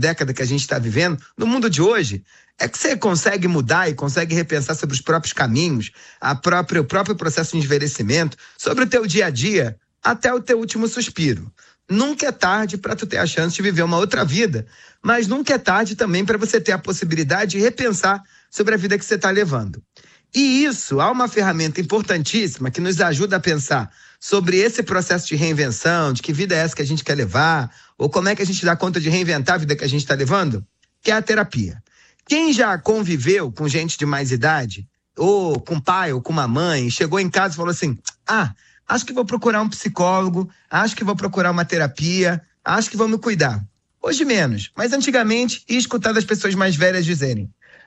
década que a gente está vivendo, no mundo de hoje, é que você consegue mudar e consegue repensar sobre os próprios caminhos, o próprio processo de envelhecimento, sobre o teu dia a dia, até o teu último suspiro. Nunca é tarde para tu ter a chance de viver uma outra vida, mas nunca é tarde também para você ter a possibilidade de repensar sobre a vida que você está levando. E isso, há uma ferramenta importantíssima que nos ajuda a pensar sobre esse processo de reinvenção, de que vida é essa que a gente quer levar, ou como é que a gente dá conta de reinventar a vida que a gente está levando, que é a terapia. Quem já conviveu com gente de mais idade, ou com pai, ou com uma mãe, chegou em casa e falou assim, acho que vou procurar um psicólogo, acho que vou procurar uma terapia, acho que vou me cuidar. Hoje menos, mas antigamente ia escutar das pessoas mais velhas dizerem,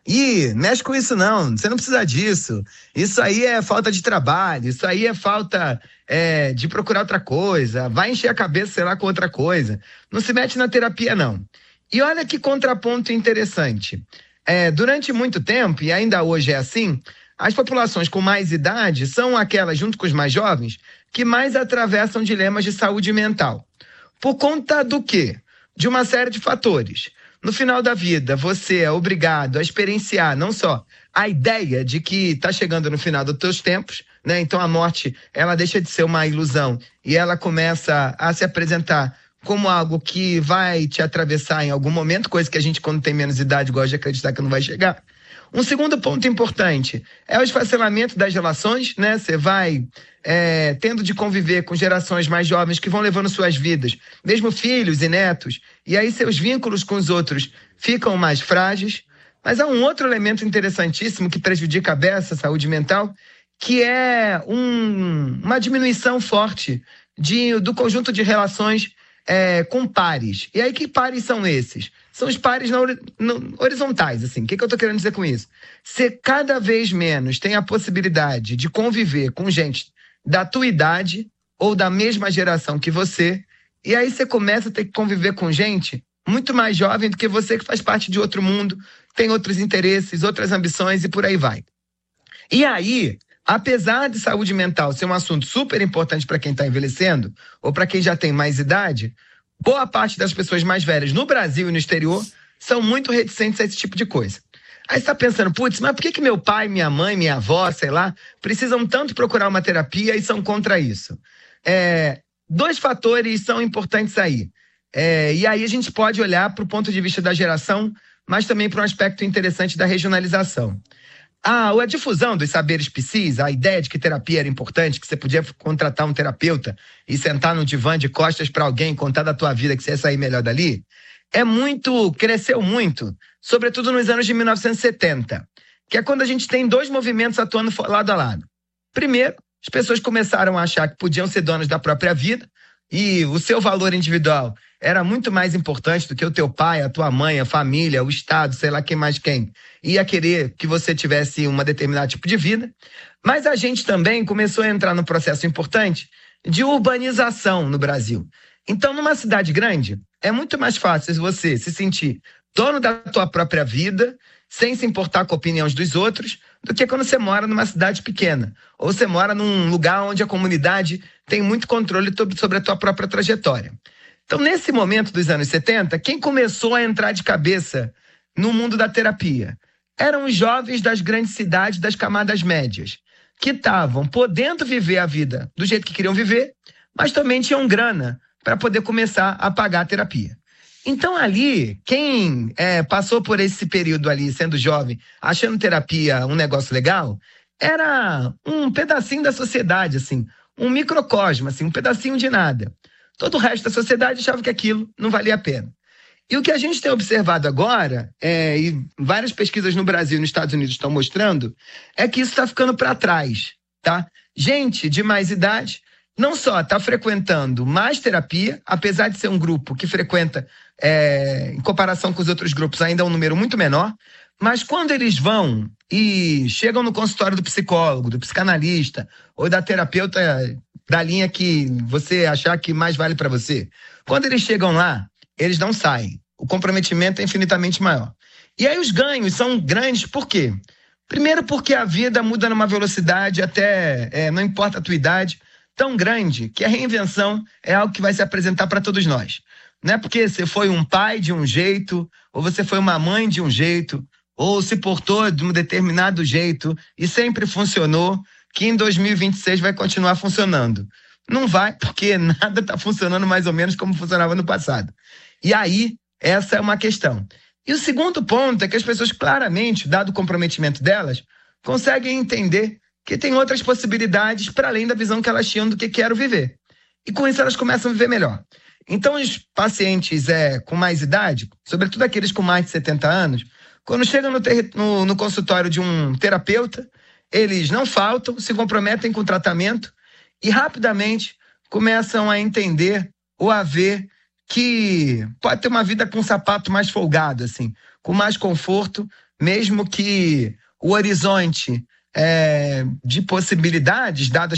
mexe com isso não, você não precisa disso, isso aí é falta de trabalho, isso aí é falta de procurar outra coisa, vai encher a cabeça, sei lá, com outra coisa, não se mete na terapia não. E olha que contraponto interessante, durante muito tempo, e ainda hoje é assim, as populações com mais idade são aquelas, junto com os mais jovens, que mais atravessam dilemas de saúde mental. Por conta do quê? De uma série de fatores. No final da vida, você é obrigado a experienciar não só a ideia de que está chegando no final dos teus tempos, né? Então a morte, ela deixa de ser uma ilusão e ela começa a se apresentar como algo que vai te atravessar em algum momento, coisa que a gente, quando tem menos idade, gosta de acreditar que não vai chegar. Um segundo ponto importante é o esfacelamento das relações, né? Você vai tendo de conviver com gerações mais jovens que vão levando suas vidas, mesmo filhos e netos, e aí seus vínculos com os outros ficam mais frágeis. Mas há um outro elemento interessantíssimo que prejudica a beça, a saúde mental, que é uma diminuição forte do conjunto de relações com pares. E aí, que pares são esses? São os pares horizontais, assim. O que eu estou querendo dizer com isso? Você cada vez menos tem a possibilidade de conviver com gente da tua idade ou da mesma geração que você, e aí você começa a ter que conviver com gente muito mais jovem do que você, que faz parte de outro mundo, tem outros interesses, outras ambições e por aí vai. E aí, apesar de saúde mental ser um assunto super importante para quem está envelhecendo, ou para quem já tem mais idade, boa parte das pessoas mais velhas no Brasil e no exterior são muito reticentes a esse tipo de coisa. Aí você está pensando, putz, mas por que meu pai, minha mãe, minha avó, sei lá, precisam tanto procurar uma terapia e são contra isso? Dois fatores são importantes aí. E aí a gente pode olhar para o ponto de vista da geração, mas também para um aspecto interessante da regionalização. A difusão dos saberes psis, a ideia de que terapia era importante, que você podia contratar um terapeuta e sentar no divã de costas para alguém contar da tua vida que você ia sair melhor dali, cresceu muito, sobretudo nos anos de 1970, que é quando a gente tem dois movimentos atuando lado a lado. Primeiro, as pessoas começaram a achar que podiam ser donas da própria vida e o seu valor individual era muito mais importante do que o teu pai, a tua mãe, a família, o Estado, sei lá quem mais quem, ia querer que você tivesse um determinado tipo de vida. Mas a gente também começou a entrar no processo importante de urbanização no Brasil. Então, numa cidade grande, é muito mais fácil você se sentir dono da tua própria vida, sem se importar com opiniões dos outros, do que quando você mora numa cidade pequena. Ou você mora num lugar onde a comunidade tem muito controle sobre a tua própria trajetória. Então, nesse momento dos anos 70, quem começou a entrar de cabeça no mundo da terapia eram os jovens das grandes cidades, das camadas médias, que estavam podendo viver a vida do jeito que queriam viver, mas também tinham grana para poder começar a pagar a terapia. Então ali, quem passou por esse período ali, sendo jovem, achando terapia um negócio legal, era um pedacinho da sociedade, assim, um microcosmo, assim, um pedacinho de nada. Todo o resto da sociedade achava que aquilo não valia a pena. E o que a gente tem observado agora, e várias pesquisas no Brasil e nos Estados Unidos estão mostrando, é que isso está ficando para trás, tá? Gente de mais idade não só está frequentando mais terapia, apesar de ser um grupo que frequenta, em comparação com os outros grupos, ainda é um número muito menor, mas quando eles vão e chegam no consultório do psicólogo, do psicanalista ou da terapeuta da linha que você achar que mais vale para você, quando eles chegam lá, eles não saem. O comprometimento é infinitamente maior. E aí os ganhos são grandes, por quê? Primeiro porque a vida muda numa velocidade até, não importa a tua idade, tão grande que a reinvenção é algo que vai se apresentar para todos nós. Não é porque você foi um pai de um jeito, ou você foi uma mãe de um jeito, ou se portou de um determinado jeito e sempre funcionou, que em 2026 vai continuar funcionando. Não vai, porque nada está funcionando mais ou menos como funcionava no passado. E aí, essa é uma questão. E o segundo ponto é que as pessoas claramente, dado o comprometimento delas, conseguem entender que tem outras possibilidades para além da visão que elas tinham do que quero viver. E com isso elas começam a viver melhor. Então os pacientes com mais idade, sobretudo aqueles com mais de 70 anos, quando chegam no consultório de um terapeuta, eles não faltam, se comprometem com o tratamento e rapidamente começam a entender ou a ver que pode ter uma vida com um sapato mais folgado, assim, com mais conforto, mesmo que o horizonte de possibilidades, dada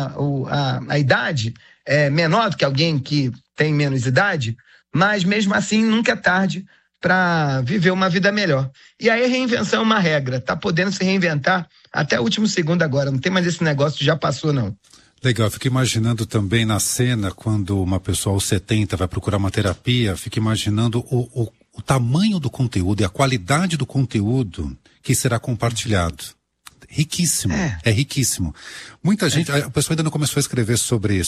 a idade, menor do que alguém que tem menos idade, mas mesmo assim nunca é tarde para viver uma vida melhor. E aí a reinvenção é uma regra, tá podendo se reinventar até o último segundo agora, não tem mais esse negócio de já passou, não. Legal, eu fico imaginando também na cena, quando uma pessoa aos 70 vai procurar uma terapia, fico imaginando o tamanho do conteúdo e a qualidade do conteúdo que será compartilhado. Riquíssimo, é riquíssimo. Muita gente, a pessoa ainda não começou a escrever sobre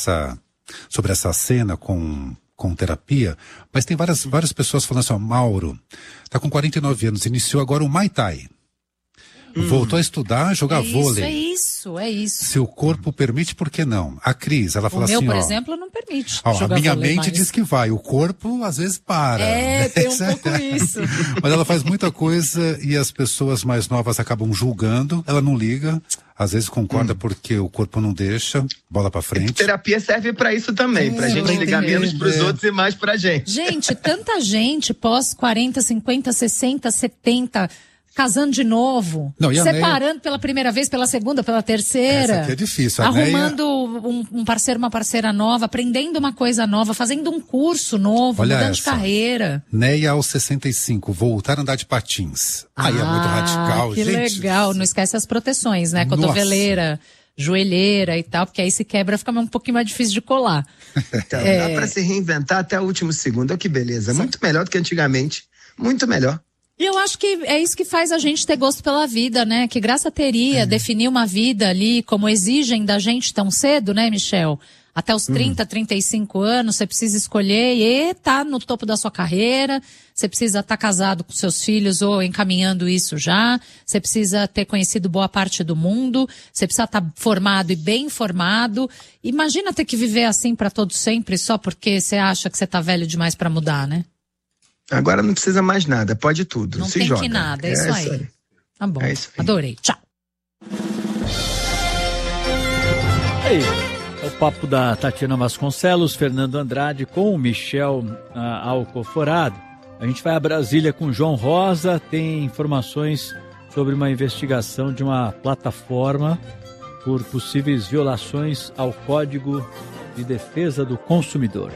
essa cena com terapia, mas tem várias pessoas falando assim, Mauro, tá com 49 anos, iniciou agora o Muay Thai. Voltou a estudar, jogar vôlei. É isso. Se o corpo permite, por que não? A Cris, ela fala assim, O meu, por exemplo, não permite. A minha mente diz que vai, o corpo às vezes para. Tem um pouco isso. Mas ela faz muita coisa e as pessoas mais novas acabam julgando, ela não liga, às vezes concorda porque o corpo não deixa, bola pra frente. Terapia serve pra isso também, pra gente ligar menos pros outros e mais pra gente. Gente, tanta gente pós 40, 50, 60, 70... casando de novo, separando pela primeira vez, pela segunda, pela terceira. Essa aqui é difícil. Arrumando um parceiro, uma parceira nova, aprendendo uma coisa nova, fazendo um curso novo, mudando de carreira. Neia aos 65, voltar a andar de patins. Aí é muito radical, que gente. legal. Não esquece as proteções, né? Cotoveleira, joelheira e tal, porque aí se quebra, fica um pouquinho mais difícil de colar. Então, dá pra se reinventar até o último segundo. Olha que beleza. Muito melhor do que antigamente. Muito melhor. E eu acho que é isso que faz a gente ter gosto pela vida, né? Que graça teria definir uma vida ali como exigem da gente tão cedo, né, Michel? Até os 30, 35 anos, você precisa escolher e tá no topo da sua carreira, você precisa estar casado com seus filhos ou encaminhando isso já, você precisa ter conhecido boa parte do mundo, você precisa estar formado e bem formado. Imagina ter que viver assim para todo sempre só porque você acha que você tá velho demais para mudar, né? Agora não precisa mais nada, pode tudo. Não se tem joga. que nada, é isso aí. Tá bom, adorei. Tchau. Aí, o papo da Tatiana Vasconcelos, Fernando Andrade com o Michel Alcoforado. A gente vai a Brasília com João Rosa, tem informações sobre uma investigação de uma plataforma por possíveis violações ao Código de Defesa do Consumidor.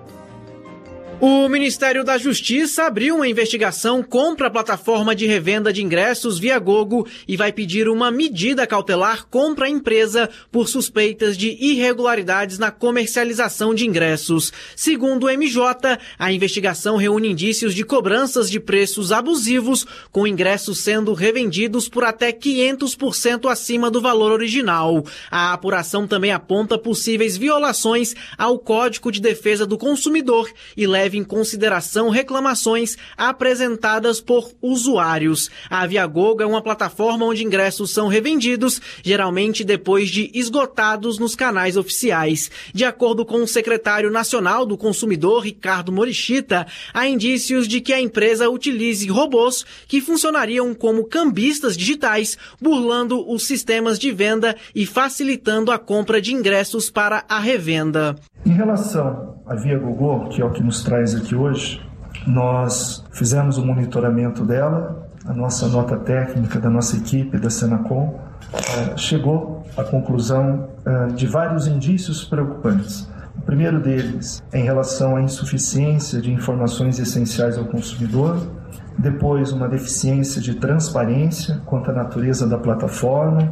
O Ministério da Justiça abriu uma investigação contra a plataforma de revenda de ingressos Viagogo e vai pedir uma medida cautelar contra a empresa por suspeitas de irregularidades na comercialização de ingressos. Segundo o MJ, a investigação reúne indícios de cobranças de preços abusivos, com ingressos sendo revendidos por até 500% acima do valor original. A apuração também aponta possíveis violações ao Código de Defesa do Consumidor e leva em consideração reclamações apresentadas por usuários. A Viagogo é uma plataforma onde ingressos são revendidos, geralmente depois de esgotados nos canais oficiais. De acordo com o secretário nacional do Consumidor, Ricardo Morishita, há indícios de que a empresa utilize robôs que funcionariam como cambistas digitais, burlando os sistemas de venda e facilitando a compra de ingressos para a revenda. Em relação à Viagogo, que é o que nos traz aqui hoje, nós fizemos o monitoramento dela, a nossa nota técnica da nossa equipe da Senacom chegou à conclusão de vários indícios preocupantes. O primeiro deles é em relação à insuficiência de informações essenciais ao consumidor, depois uma deficiência de transparência quanto à natureza da plataforma,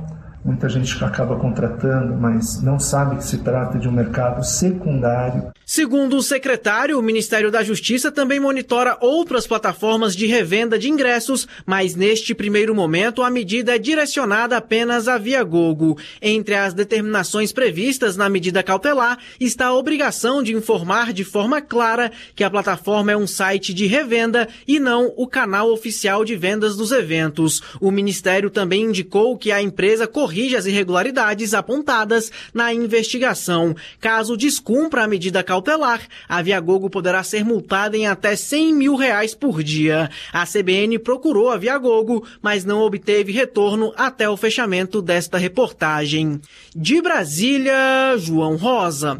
Muita gente acaba contratando, mas não sabe que se trata de um mercado secundário. Segundo o secretário, o Ministério da Justiça também monitora outras plataformas de revenda de ingressos, mas neste primeiro momento a medida é direcionada apenas à Viagogo. Entre as determinações previstas na medida cautelar está a obrigação de informar de forma clara que a plataforma é um site de revenda e não o canal oficial de vendas dos eventos. O Ministério também indicou que a empresa corrige as irregularidades apontadas na investigação. Caso descumpra a medida cautelar, a Viagogo poderá ser multada em até R$100 mil por dia. A CBN procurou a Viagogo, mas não obteve retorno até o fechamento desta reportagem. De Brasília, João Rosa.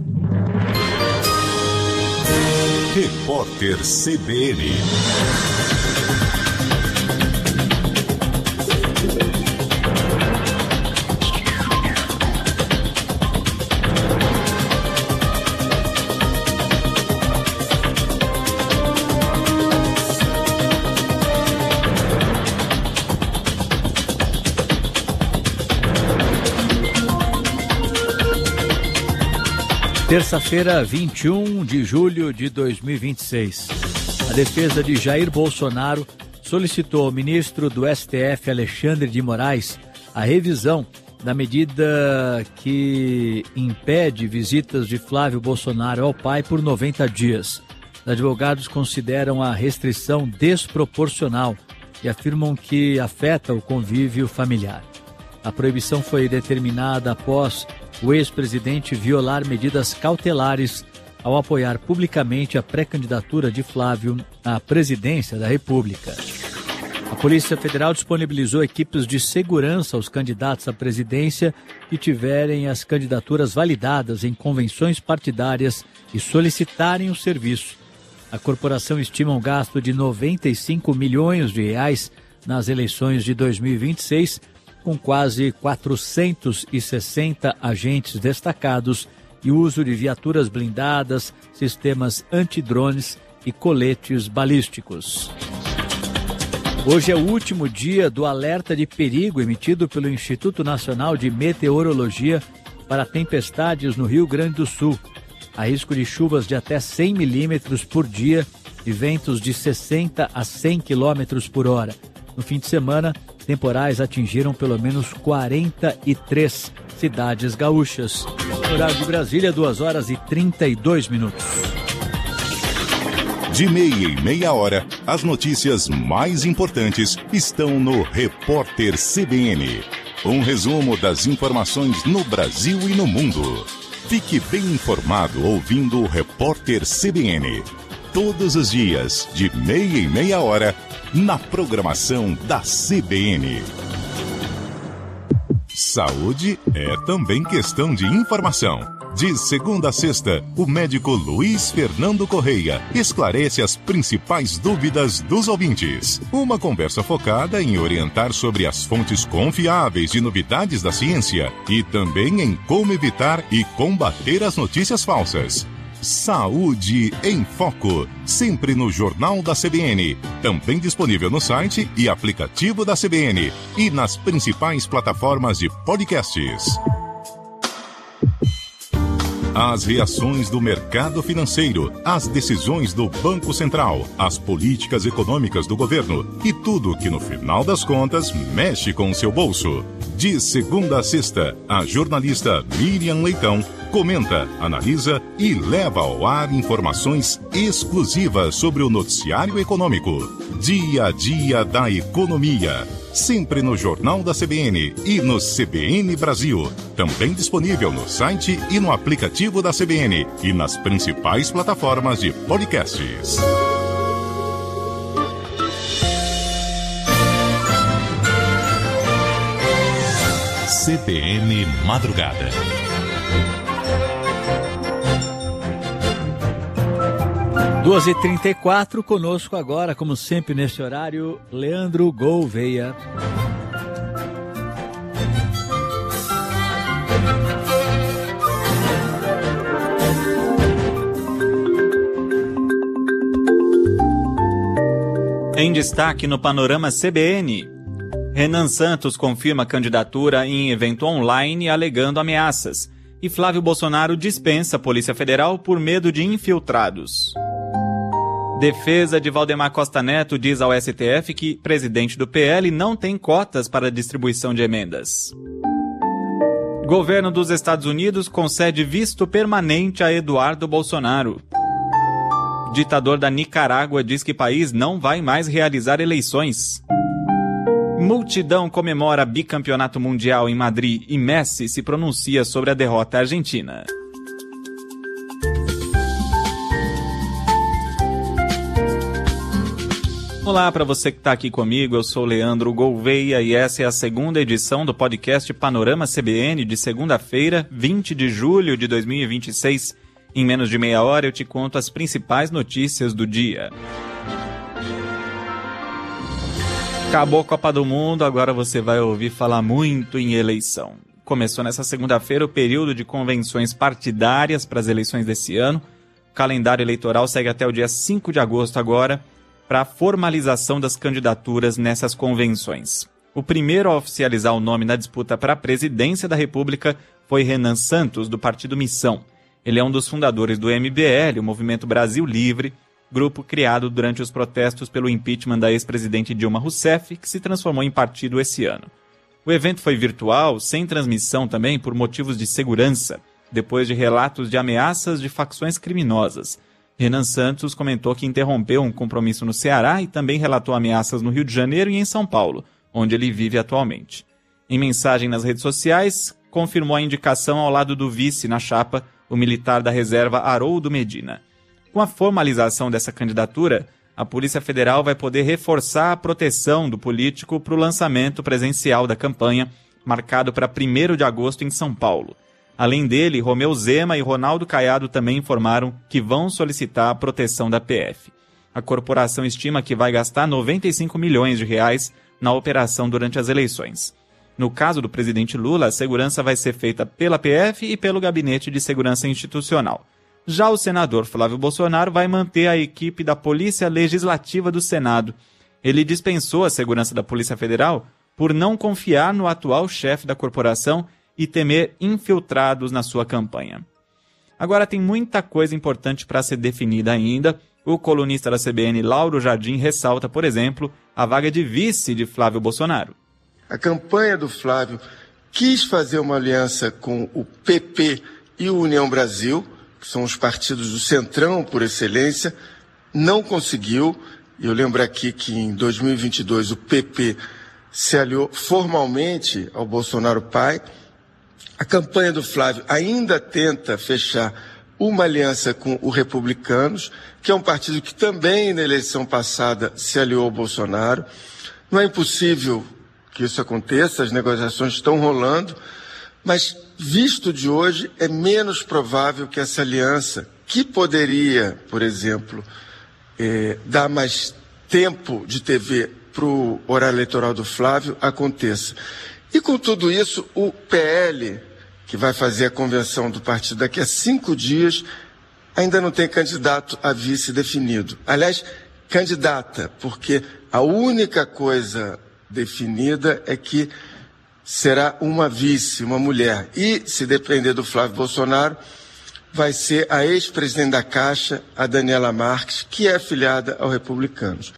Repórter CBN. Terça-feira, 21 de julho de 2026. A defesa de Jair Bolsonaro solicitou ao ministro do STF, Alexandre de Moraes, a revisão da medida que impede visitas de Flávio Bolsonaro ao pai por 90 dias. Os advogados consideram a restrição desproporcional e afirmam que afeta o convívio familiar. A proibição foi determinada após o ex-presidente violar medidas cautelares ao apoiar publicamente a pré-candidatura de Flávio à presidência da República. A Polícia Federal disponibilizou equipes de segurança aos candidatos à presidência que tiverem as candidaturas validadas em convenções partidárias e solicitarem o serviço. A corporação estima um gasto de R$95 milhões nas eleições de 2026, com quase 460 agentes destacados e uso de viaturas blindadas, sistemas antidrones e coletes balísticos. Hoje é o último dia do alerta de perigo emitido pelo Instituto Nacional de Meteorologia para tempestades no Rio Grande do Sul. Há risco de chuvas de até 100 milímetros por dia e ventos de 60 a 100 quilômetros por hora. No fim de semana, temporais atingiram pelo menos 43 cidades gaúchas. No horário de Brasília, 2h32. De meia e meia hora, as notícias mais importantes estão no Repórter CBN. Um resumo das informações no Brasil e no mundo. Fique bem informado ouvindo o Repórter CBN. Todos os dias, de meia e meia hora, na programação da CBN. Saúde é também questão de informação. De segunda a sexta, o médico Luiz Fernando Correia esclarece as principais dúvidas dos ouvintes. Uma conversa focada em orientar sobre as fontes confiáveis de novidades da ciência e também em como evitar e combater as notícias falsas. Saúde em Foco, sempre no Jornal da CBN, também disponível no site e aplicativo da CBN e nas principais plataformas de podcasts. As reações do mercado financeiro, as decisões do Banco Central, as políticas econômicas do governo e tudo que no final das contas mexe com o seu bolso. De segunda a sexta, a jornalista Miriam Leitão comenta, analisa e leva ao ar informações exclusivas sobre o noticiário econômico. Dia a dia da economia. Sempre no Jornal da CBN e no CBN Brasil. Também disponível no site e no aplicativo da CBN e nas principais plataformas de podcasts. CBN Madrugada. Duas e 34, conosco agora, como sempre nesse horário, Leandro Gouveia. Em destaque no Panorama CBN, Renan Santos confirma candidatura em evento online alegando ameaças. E Flávio Bolsonaro dispensa a Polícia Federal por medo de infiltrados. Defesa de Valdemar Costa Neto diz ao STF que presidente do PL não tem cotas para distribuição de emendas. Governo dos Estados Unidos concede visto permanente a Eduardo Bolsonaro. Ditador da Nicarágua diz que país não vai mais realizar eleições. Multidão comemora bicampeonato mundial em Madrid e Messi se pronuncia sobre a derrota argentina. Olá para você que está aqui comigo, eu sou Leandro Gouveia e essa é a segunda edição do podcast Panorama CBN de segunda-feira, 20 de julho de 2026. Em menos de meia hora eu te conto as principais notícias do dia. Acabou a Copa do Mundo, agora você vai ouvir falar muito em eleição. Começou nessa segunda-feira o período de convenções partidárias para as eleições desse ano. O calendário eleitoral segue até o dia 5 de agosto agora, para a formalização das candidaturas nessas convenções. O primeiro a oficializar o nome na disputa para a presidência da República foi Renan Santos, do Partido Missão. Ele é um dos fundadores do MBL, o Movimento Brasil Livre, grupo criado durante os protestos pelo impeachment da ex-presidente Dilma Rousseff, que se transformou em partido esse ano. O evento foi virtual, sem transmissão também, por motivos de segurança, depois de relatos de ameaças de facções criminosas. Renan Santos comentou que interrompeu um compromisso no Ceará e também relatou ameaças no Rio de Janeiro e em São Paulo, onde ele vive atualmente. Em mensagem nas redes sociais, confirmou a indicação ao lado do vice na chapa, o militar da reserva Haroldo Medina. Com a formalização dessa candidatura, a Polícia Federal vai poder reforçar a proteção do político para o lançamento presencial da campanha, marcado para 1º de agosto em São Paulo. Além dele, Romeu Zema e Ronaldo Caiado também informaram que vão solicitar a proteção da PF. A corporação estima que vai gastar 95 milhões de reais na operação durante as eleições. No caso do presidente Lula, a segurança vai ser feita pela PF e pelo Gabinete de Segurança Institucional. Já o senador Flávio Bolsonaro vai manter a equipe da Polícia Legislativa do Senado. Ele dispensou a segurança da Polícia Federal por não confiar no atual chefe da corporação e temer infiltrados na sua campanha. Agora tem muita coisa importante para ser definida ainda. O colunista da CBN, Lauro Jardim, ressalta, por exemplo, a vaga de vice de Flávio Bolsonaro. A campanha do Flávio quis fazer uma aliança com o PP e o União Brasil, que são os partidos do Centrão por excelência, não conseguiu. Eu lembro aqui que em 2022 o PP se aliou formalmente ao Bolsonaro pai. A campanha do Flávio ainda tenta fechar uma aliança com os Republicanos, que é um partido que também na eleição passada se aliou ao Bolsonaro. Não é impossível que isso aconteça, as negociações estão rolando, mas visto de hoje é menos provável que essa aliança, que poderia, por exemplo, dar mais tempo de TV para o horário eleitoral do Flávio, aconteça. E com tudo isso, o PL, que vai fazer a convenção do partido daqui a 5 dias, ainda não tem candidato a vice definido. Aliás, candidata, porque a única coisa definida é que será uma vice, uma mulher. E, se depender do Flávio Bolsonaro, vai ser a ex-presidente da Caixa, a Daniela Marques, que é afiliada ao Republicanos.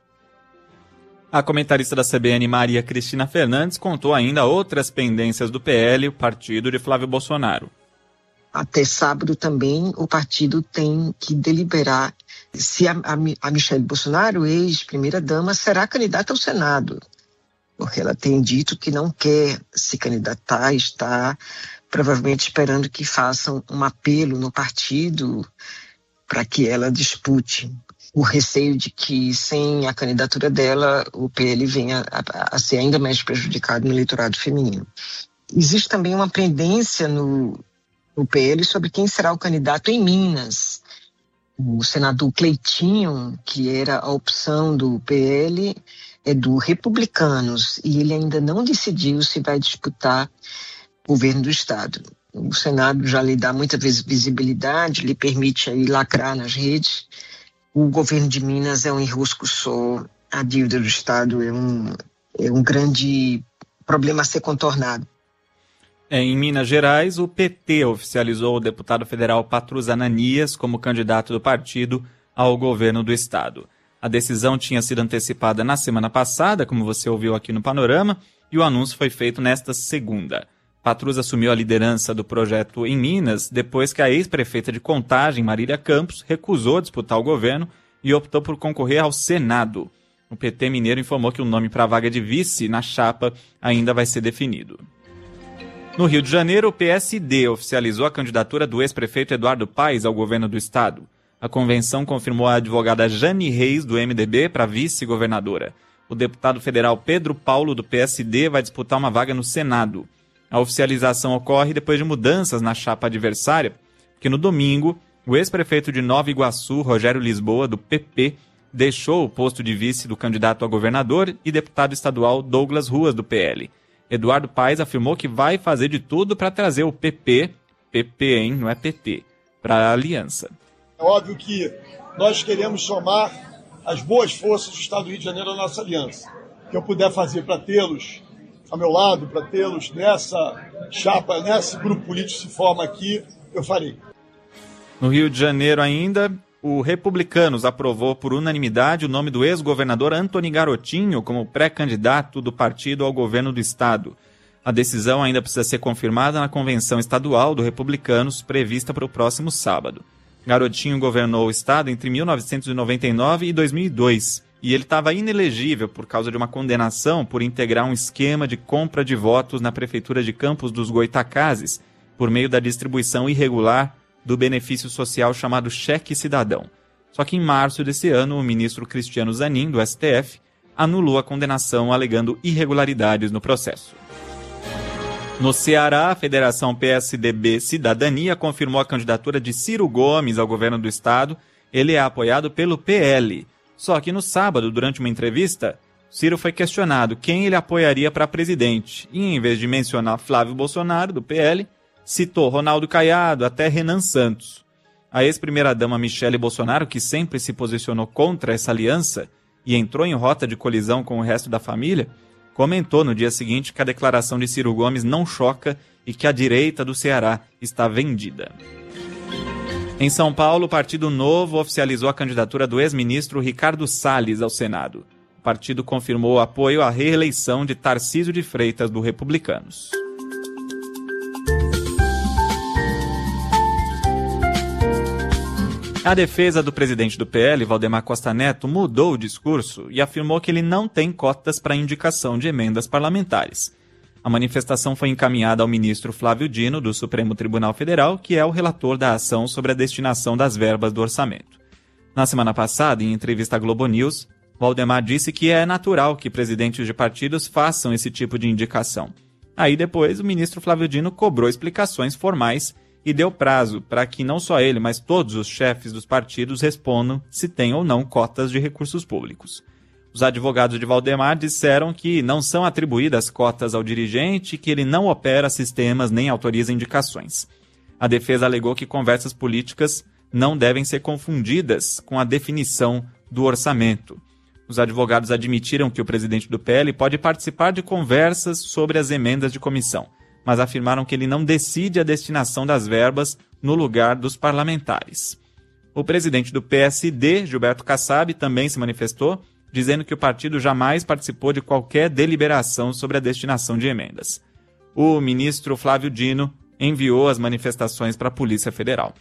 A comentarista da CBN, Maria Cristina Fernandes, contou ainda outras pendências do PL, o partido de Flávio Bolsonaro. Até sábado também o partido tem que deliberar se a Michelle Bolsonaro, ex-primeira-dama, será candidata ao Senado. Porque ela tem dito que não quer se candidatar, está provavelmente esperando que façam um apelo no partido para que ela dispute. O receio de que, sem a candidatura dela, o PL venha a ser ainda mais prejudicado no eleitorado feminino. Existe também uma pendência no PL sobre quem será o candidato em Minas. O senador Cleitinho, que era a opção do PL, é do Republicanos, e ele ainda não decidiu se vai disputar o governo do Estado. O Senado já lhe dá muita visibilidade, lhe permite aí lacrar nas redes. O governo de Minas é um enrosco só, a dívida do Estado é um grande problema a ser contornado. Em Minas Gerais, o PT oficializou o deputado federal Patrus Ananias como candidato do partido ao governo do estado. A decisão tinha sido antecipada na semana passada, como você ouviu aqui no Panorama, e o anúncio foi feito nesta segunda. Patrus assumiu a liderança do projeto em Minas depois que a ex-prefeita de Contagem, Marília Campos, recusou disputar o governo e optou por concorrer ao Senado. O PT mineiro informou que o nome para a vaga de vice na chapa ainda vai ser definido. No Rio de Janeiro, o PSD oficializou a candidatura do ex-prefeito Eduardo Paes ao governo do estado. A convenção confirmou a advogada Jane Reis, do MDB, para vice-governadora. O deputado federal Pedro Paulo, do PSD, vai disputar uma vaga no Senado. A oficialização ocorre depois de mudanças na chapa adversária, que no domingo, o ex-prefeito de Nova Iguaçu, Rogério Lisboa, do PP, deixou o posto de vice do candidato a governador e deputado estadual Douglas Ruas, do PL. Eduardo Paes afirmou que vai fazer de tudo para trazer o PP, hein, não é PT, para a aliança. É óbvio que nós queremos somar as boas forças do Estado do Rio de Janeiro à nossa aliança. O que eu puder fazer para tê-los ao meu lado, para tê-los nessa chapa, nesse grupo político que se forma aqui, eu farei. No Rio de Janeiro ainda, o Republicanos aprovou por unanimidade o nome do ex-governador Antony Garotinho como pré-candidato do partido ao governo do estado. A decisão ainda precisa ser confirmada na convenção estadual do Republicanos, prevista para o próximo sábado. Garotinho governou o estado entre 1999 e 2002, e ele estava inelegível por causa de uma condenação por integrar um esquema de compra de votos na prefeitura de Campos dos Goytacazes, por meio da distribuição irregular do benefício social chamado Cheque Cidadão. Só que em março desse ano, o ministro Cristiano Zanin, do STF, anulou a condenação alegando irregularidades no processo. No Ceará, a Federação PSDB Cidadania confirmou a candidatura de Ciro Gomes ao governo do estado. Ele é apoiado pelo PL. Só que no sábado, durante uma entrevista, Ciro foi questionado quem ele apoiaria para presidente. E em vez de mencionar Flávio Bolsonaro, do PL, citou Ronaldo Caiado, até Renan Santos. A ex-primeira-dama Michele Bolsonaro, que sempre se posicionou contra essa aliança e entrou em rota de colisão com o resto da família, comentou no dia seguinte que a declaração de Ciro Gomes não choca e que a direita do Ceará está vendida. Em São Paulo, o Partido Novo oficializou a candidatura do ex-ministro Ricardo Salles ao Senado. O partido confirmou o apoio à reeleição de Tarcísio de Freitas, do Republicanos. A defesa do presidente do PL, Valdemar Costa Neto, mudou o discurso e afirmou que ele não tem cotas para indicação de emendas parlamentares. A manifestação foi encaminhada ao ministro Flávio Dino, do Supremo Tribunal Federal, que é o relator da ação sobre a destinação das verbas do orçamento. Na semana passada, em entrevista à Globo News, Valdemar disse que é natural que presidentes de partidos façam esse tipo de indicação. Aí depois, o ministro Flávio Dino cobrou explicações formais e deu prazo para que não só ele, mas todos os chefes dos partidos respondam se tem ou não cotas de recursos públicos. Os advogados de Valdemar disseram que não são atribuídas cotas ao dirigente e que ele não opera sistemas nem autoriza indicações. A defesa alegou que conversas políticas não devem ser confundidas com a definição do orçamento. Os advogados admitiram que o presidente do PL pode participar de conversas sobre as emendas de comissão, mas afirmaram que ele não decide a destinação das verbas no lugar dos parlamentares. O presidente do PSD, Gilberto Kassab, também se manifestou, dizendo que o partido jamais participou de qualquer deliberação sobre a destinação de emendas. O ministro Flávio Dino enviou as manifestações para a Polícia Federal.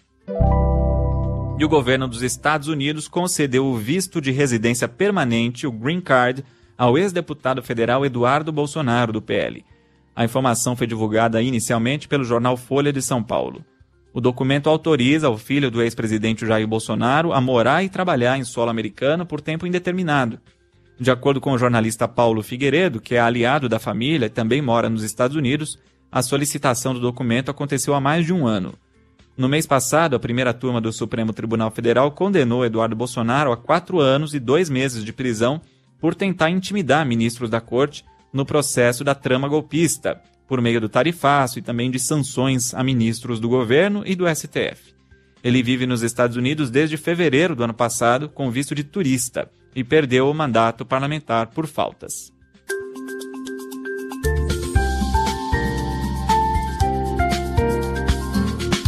E o governo dos Estados Unidos concedeu o visto de residência permanente, o Green Card, ao ex-deputado federal Eduardo Bolsonaro, do PL. A informação foi divulgada inicialmente pelo jornal Folha de São Paulo. O documento autoriza o filho do ex-presidente Jair Bolsonaro a morar e trabalhar em solo americano por tempo indeterminado. De acordo com o jornalista Paulo Figueiredo, que é aliado da família e também mora nos Estados Unidos, a solicitação do documento aconteceu há mais de um ano. No mês passado, a primeira turma do Supremo Tribunal Federal condenou Eduardo Bolsonaro a 4 anos e 2 meses de prisão por tentar intimidar ministros da corte no processo da trama golpista, por meio do tarifaço e também de sanções a ministros do governo e do STF. Ele vive nos Estados Unidos desde fevereiro do ano passado com visto de turista e perdeu o mandato parlamentar por faltas.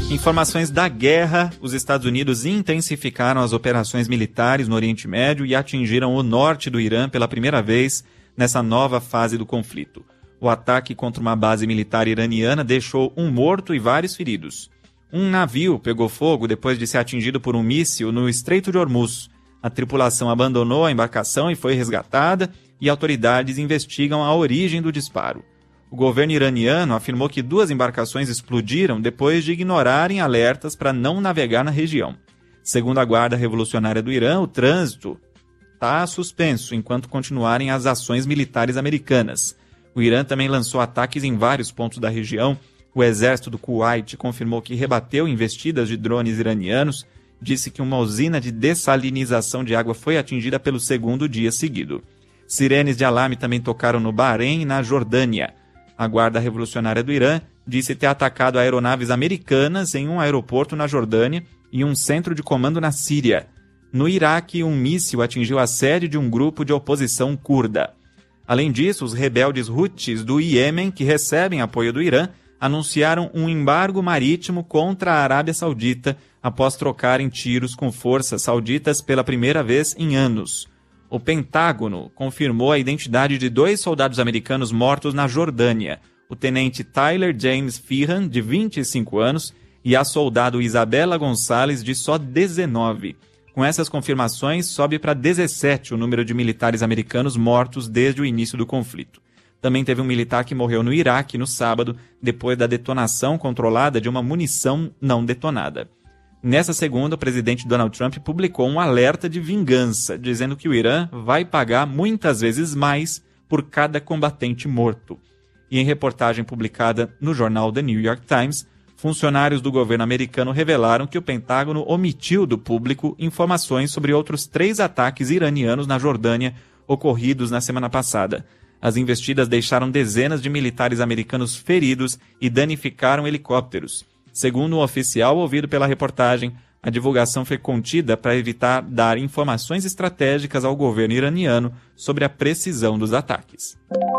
Informações da guerra: os Estados Unidos intensificaram as operações militares no Oriente Médio e atingiram o norte do Irã pela primeira vez nessa nova fase do conflito. O ataque contra uma base militar iraniana deixou um morto e vários feridos. Um navio pegou fogo depois de ser atingido por um míssil no Estreito de Hormuz. A tripulação abandonou a embarcação e foi resgatada, e autoridades investigam a origem do disparo. O governo iraniano afirmou que 2 embarcações explodiram depois de ignorarem alertas para não navegar na região. Segundo a Guarda Revolucionária do Irã, o trânsito está suspenso enquanto continuarem as ações militares americanas. O Irã também lançou ataques em vários pontos da região. O exército do Kuwait confirmou que rebateu investidas de drones iranianos, disse que uma usina de dessalinização de água foi atingida pelo 2º dia seguido. Sirenes de alarme também tocaram no Bahrein e na Jordânia. A Guarda Revolucionária do Irã disse ter atacado aeronaves americanas em um aeroporto na Jordânia e um centro de comando na Síria. No Iraque, um míssil atingiu a sede de um grupo de oposição curda. Além disso, os rebeldes Houthis do Iêmen, que recebem apoio do Irã, anunciaram um embargo marítimo contra a Arábia Saudita após trocarem tiros com forças sauditas pela primeira vez em anos. O Pentágono confirmou a identidade de 2 soldados americanos mortos na Jordânia, o tenente Tyler James Feehan, de 25 anos, e a soldado Isabela Gonçalves, de só 19. Com essas confirmações, sobe para 17 o número de militares americanos mortos desde o início do conflito. Também teve um militar que morreu no Iraque no sábado, depois da detonação controlada de uma munição não detonada. Nessa segunda, o presidente Donald Trump publicou um alerta de vingança, dizendo que o Irã vai pagar muitas vezes mais por cada combatente morto. E em reportagem publicada no jornal The New York Times, funcionários do governo americano revelaram que o Pentágono omitiu do público informações sobre outros 3 ataques iranianos na Jordânia ocorridos na semana passada. As investidas deixaram dezenas de militares americanos feridos e danificaram helicópteros. Segundo um oficial ouvido pela reportagem, a divulgação foi contida para evitar dar informações estratégicas ao governo iraniano sobre a precisão dos ataques.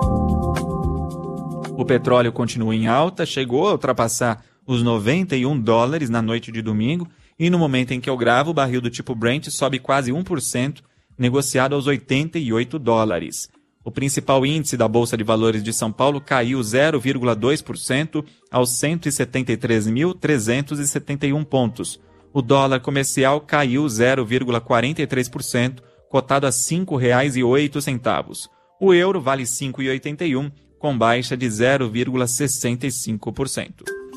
O petróleo continua em alta, chegou a ultrapassar os $91 na noite de domingo e no momento em que eu gravo, o barril do tipo Brent sobe quase 1%, negociado aos $88. O principal índice da Bolsa de Valores de São Paulo caiu 0,2% aos 173.371 pontos. O dólar comercial caiu 0,43%, cotado a R$ 5,08. O euro vale R$ 5,81, com baixa de 0,65%.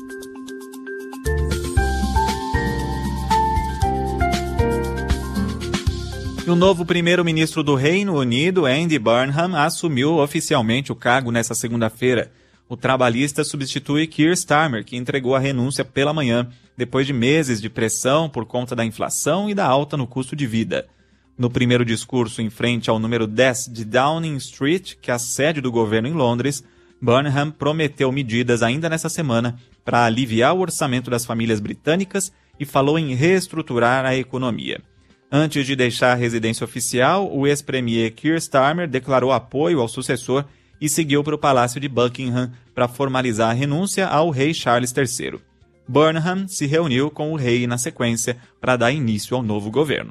E o novo primeiro-ministro do Reino Unido, Andy Burnham, assumiu oficialmente o cargo nesta segunda-feira. O trabalhista substitui Keir Starmer, que entregou a renúncia pela manhã, depois de meses de pressão por conta da inflação e da alta no custo de vida. No primeiro discurso em frente ao número 10 de Downing Street, que é a sede do governo em Londres, Burnham prometeu medidas ainda nessa semana para aliviar o orçamento das famílias britânicas e falou em reestruturar a economia. Antes de deixar a residência oficial, o ex-premier Keir Starmer declarou apoio ao sucessor e seguiu para o Palácio de Buckingham para formalizar a renúncia ao rei Charles III. Burnham se reuniu com o rei na sequência para dar início ao novo governo.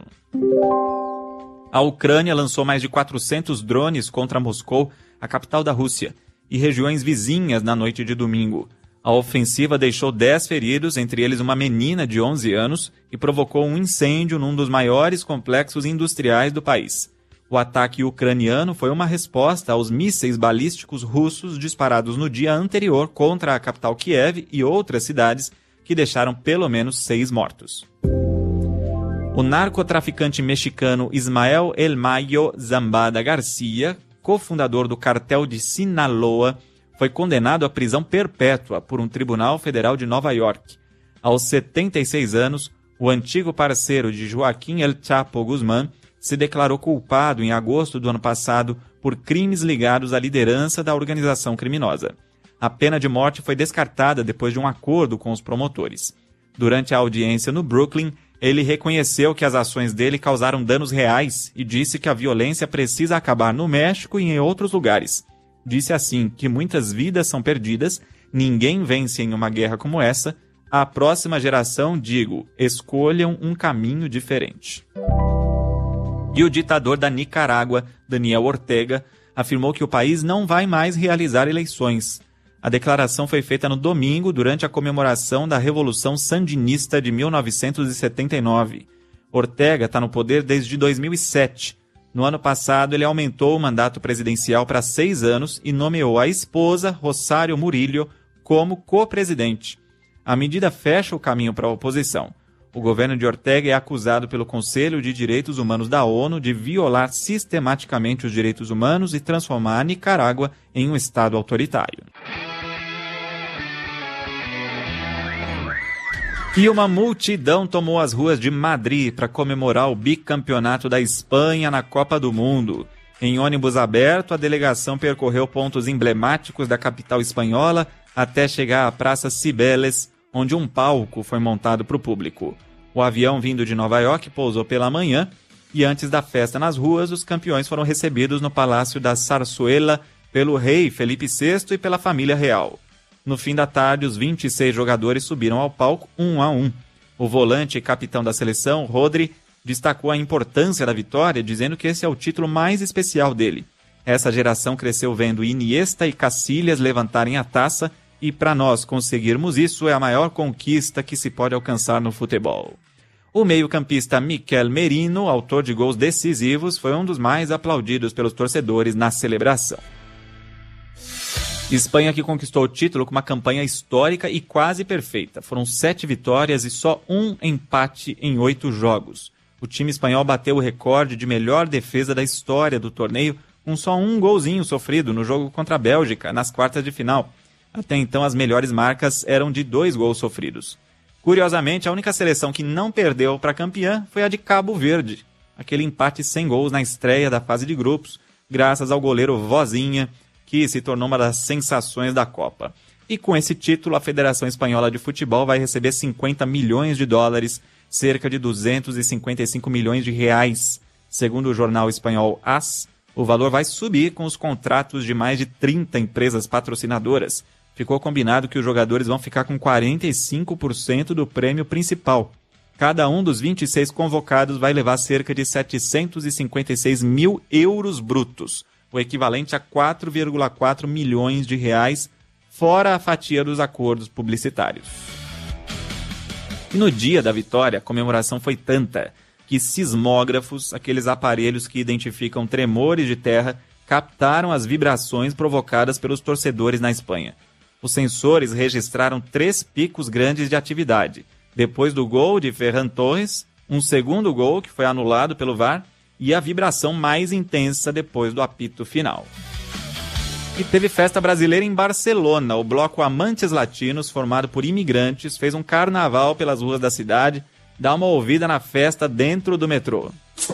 A Ucrânia lançou mais de 400 drones contra Moscou, a capital da Rússia, e regiões vizinhas na noite de domingo. A ofensiva deixou 10 feridos, entre eles uma menina de 11 anos, e provocou um incêndio num dos maiores complexos industriais do país. O ataque ucraniano foi uma resposta aos mísseis balísticos russos disparados no dia anterior contra a capital Kiev e outras cidades, que deixaram pelo menos 6 mortos. O narcotraficante mexicano Ismael El Mayo Zambada Garcia, cofundador do cartel de Sinaloa, foi condenado à prisão perpétua por um tribunal federal de Nova York. Aos 76 anos, o antigo parceiro de Joaquim El Chapo Guzmán se declarou culpado em agosto do ano passado por crimes ligados à liderança da organização criminosa. A pena de morte foi descartada depois de um acordo com os promotores. Durante a audiência no Brooklyn, ele reconheceu que as ações dele causaram danos reais e disse que a violência precisa acabar no México e em outros lugares. Disse assim que muitas vidas são perdidas, ninguém vence em uma guerra como essa, À próxima geração, digo, escolham um caminho diferente. E o ditador da Nicarágua, Daniel Ortega, afirmou que o país não vai mais realizar eleições. A declaração foi feita no domingo, durante a comemoração da Revolução Sandinista de 1979. Ortega está no poder desde 2007. No ano passado, ele aumentou o mandato presidencial para 6 anos e nomeou a esposa, Rosário Murillo, como co-presidente. A medida fecha o caminho para a oposição. O governo de Ortega é acusado pelo Conselho de Direitos Humanos da ONU de violar sistematicamente os direitos humanos e transformar a Nicarágua em um estado autoritário. E uma multidão tomou as ruas de Madrid para comemorar o bicampeonato da Espanha na Copa do Mundo. Em ônibus aberto, a delegação percorreu pontos emblemáticos da capital espanhola até chegar à Praça Cibeles, onde um palco foi montado para o público. O avião vindo de Nova York pousou pela manhã e antes da festa nas ruas, os campeões foram recebidos no Palácio da Zarzuela pelo rei Felipe VI e pela família real. No fim da tarde, os 26 jogadores subiram ao palco um a um. O volante e capitão da seleção, Rodri, destacou a importância da vitória, dizendo que esse é o título mais especial dele. Essa geração cresceu vendo Iniesta e Casillas levantarem a taça e para nós conseguirmos isso é a maior conquista que se pode alcançar no futebol. O meio-campista Miquel Merino, autor de gols decisivos, foi um dos mais aplaudidos pelos torcedores na celebração. Espanha que conquistou o título com uma campanha histórica e quase perfeita. Foram 7 vitórias e só um empate em 8 jogos. O time espanhol bateu o recorde de melhor defesa da história do torneio, com só um golzinho sofrido no jogo contra a Bélgica, nas quartas de final. Até então, as melhores marcas eram de 2 gols sofridos. Curiosamente, a única seleção que não perdeu para campeã foi a de Cabo Verde. Aquele empate sem gols na estreia da fase de grupos, graças ao goleiro Vozinha, que se tornou uma das sensações da Copa. E com esse título, a Federação Espanhola de Futebol vai receber 50 milhões de dólares, cerca de 255 milhões de reais. Segundo o jornal espanhol AS, o valor vai subir com os contratos de mais de 30 empresas patrocinadoras. Ficou combinado que os jogadores vão ficar com 45% do prêmio principal. Cada um dos 26 convocados vai levar cerca de 756 mil euros brutos, o equivalente a 4,4 milhões de reais, fora a fatia dos acordos publicitários. E no dia da vitória, a comemoração foi tanta que sismógrafos, aqueles aparelhos que identificam tremores de terra, captaram as vibrações provocadas pelos torcedores na Espanha. Os sensores registraram 3 picos grandes de atividade. Depois do gol de Ferran Torres, um segundo gol que foi anulado pelo VAR e a vibração mais intensa depois do apito final. E teve festa brasileira em Barcelona. O bloco Amantes Latinos, formado por imigrantes, fez um carnaval pelas ruas da cidade. Dá uma ouvida na festa dentro do metrô.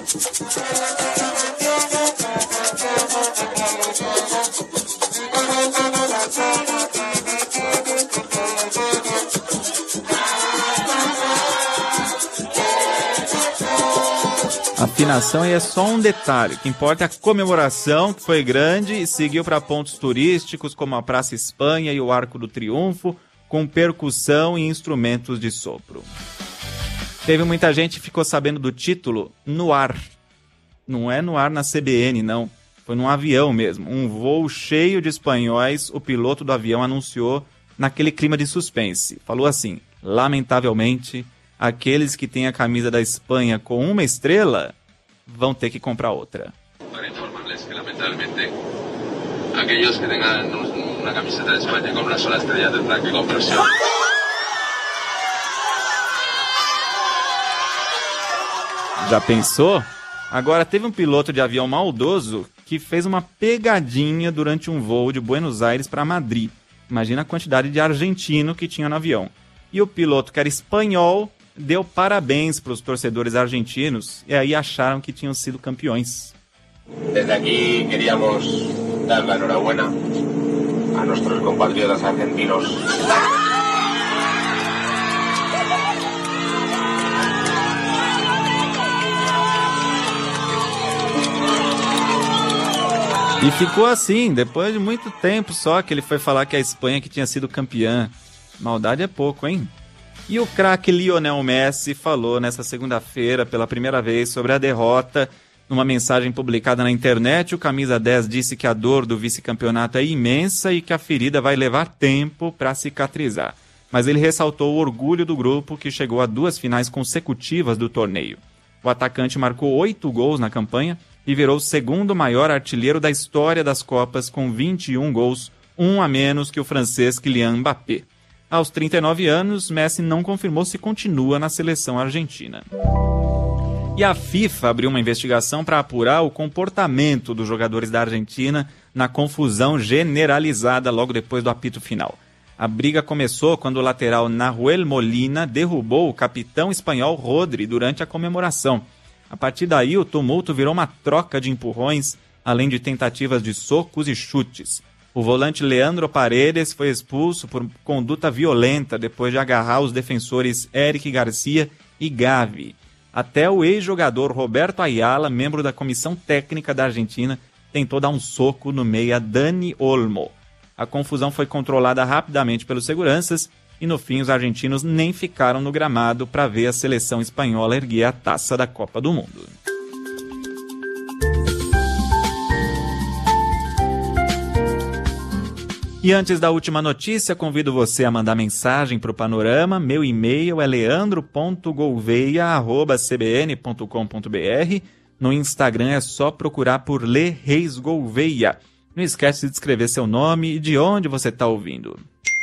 A afinação aí é só um detalhe. O que importa é a comemoração, que foi grande e seguiu para pontos turísticos como a Praça Espanha e o Arco do Triunfo, com percussão e instrumentos de sopro. Teve muita gente que ficou sabendo do título no ar. Não é no ar na CBN, não. Foi num avião mesmo. Um voo cheio de espanhóis, o piloto do avião anunciou naquele clima de suspense. Falou assim: lamentavelmente, aqueles que têm a camisa da Espanha com uma estrela vão ter que comprar outra. Para informarles que, lamentavelmente, aqueles que tenham uma camiseta da Espanha com uma sola estrela terão que comprar. Já pensou? Agora, teve um piloto de avião maldoso que fez uma pegadinha durante um voo de Buenos Aires para Madrid. Imagina a quantidade de argentino que tinha no avião. E o piloto, que era espanhol, deu parabéns para os torcedores argentinos e aí acharam que tinham sido campeões. Desde aqui queríamos dar a enhorabuena a nossos compatriotas argentinos. E ficou assim, depois de muito tempo só que ele foi falar que a Espanha que tinha sido campeã. Maldade é pouco, hein? E o craque Lionel Messi falou nessa segunda-feira pela primeira vez sobre a derrota. Numa mensagem publicada na internet, o camisa 10 disse que a dor do vice-campeonato é imensa e que a ferida vai levar tempo para cicatrizar. Mas ele ressaltou o orgulho do grupo, que chegou a 2 finais consecutivas do torneio. O atacante marcou 8 gols na campanha e virou o segundo maior artilheiro da história das Copas, com 21 gols, um a menos que o francês Kylian Mbappé. Aos 39 anos, Messi não confirmou se continua na seleção argentina. E a FIFA abriu uma investigação para apurar o comportamento dos jogadores da Argentina na confusão generalizada logo depois do apito final. A briga começou quando o lateral Nahuel Molina derrubou o capitão espanhol Rodri durante a comemoração. A partir daí, o tumulto virou uma troca de empurrões, além de tentativas de socos e chutes. O volante Leandro Paredes foi expulso por conduta violenta depois de agarrar os defensores Eric Garcia e Gavi. Até o ex-jogador Roberto Ayala, membro da comissão técnica da Argentina, tentou dar um soco no meia Dani Olmo. A confusão foi controlada rapidamente pelos seguranças e, no fim, os argentinos nem ficaram no gramado para ver a seleção espanhola erguer a taça da Copa do Mundo. E antes da última notícia, convido você a mandar mensagem para o Panorama. Meu e-mail é leandro.gouveia@cbn.com.br. No Instagram é só procurar por Le Reis Gouveia. Não esquece de escrever seu nome e de onde você está ouvindo.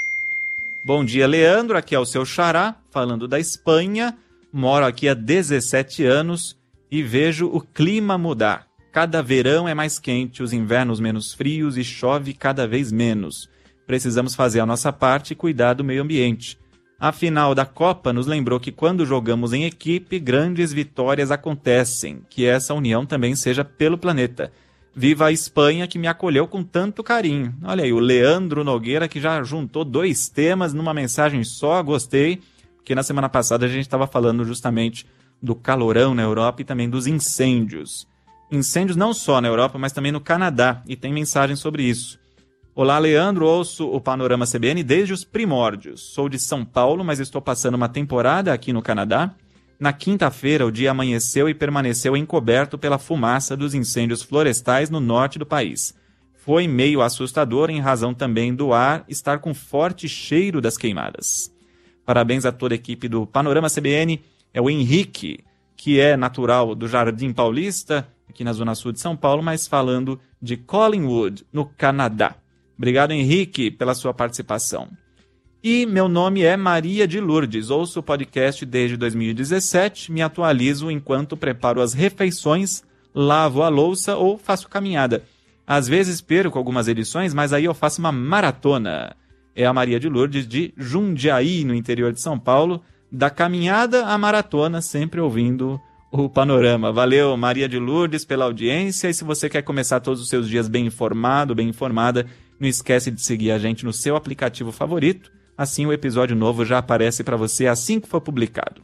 Bom dia, Leandro. Aqui é o seu xará, falando da Espanha. Moro aqui há 17 anos e vejo o clima mudar. Cada verão é mais quente, os invernos menos frios e chove cada vez menos. Precisamos fazer a nossa parte e cuidar do meio ambiente. A final da Copa nos lembrou que quando jogamos em equipe, grandes vitórias acontecem. Que essa união também seja pelo planeta. Viva a Espanha, que me acolheu com tanto carinho. Olha aí, o Leandro Nogueira, que já juntou 2 temas numa mensagem só. Gostei, porque na semana passada a gente estava falando justamente do calorão na Europa e também dos incêndios. Incêndios não só na Europa, mas também no Canadá, e tem mensagem sobre isso. Olá, Leandro, ouço o Panorama CBN desde os primórdios. Sou de São Paulo, mas estou passando uma temporada aqui no Canadá. Na quinta-feira, o dia amanheceu e permaneceu encoberto pela fumaça dos incêndios florestais no norte do país. Foi meio assustador em razão também do ar estar com forte cheiro das queimadas. Parabéns a toda a equipe do Panorama CBN. É o Henrique, que é natural do Jardim Paulista, aqui na Zona Sul de São Paulo, mas falando de Collingwood, no Canadá. Obrigado, Henrique, pela sua participação. E meu nome é Maria de Lourdes, ouço o podcast desde 2017, me atualizo enquanto preparo as refeições, lavo a louça ou faço caminhada. Às vezes perco algumas edições, mas aí eu faço uma maratona. É a Maria de Lourdes de Jundiaí, no interior de São Paulo, da caminhada à maratona, sempre ouvindo o Panorama. Valeu, Maria de Lourdes, pela audiência, e se você quer começar todos os seus dias bem informado, bem informada, não esquece de seguir a gente no seu aplicativo favorito, assim o episódio novo já aparece para você assim que for publicado.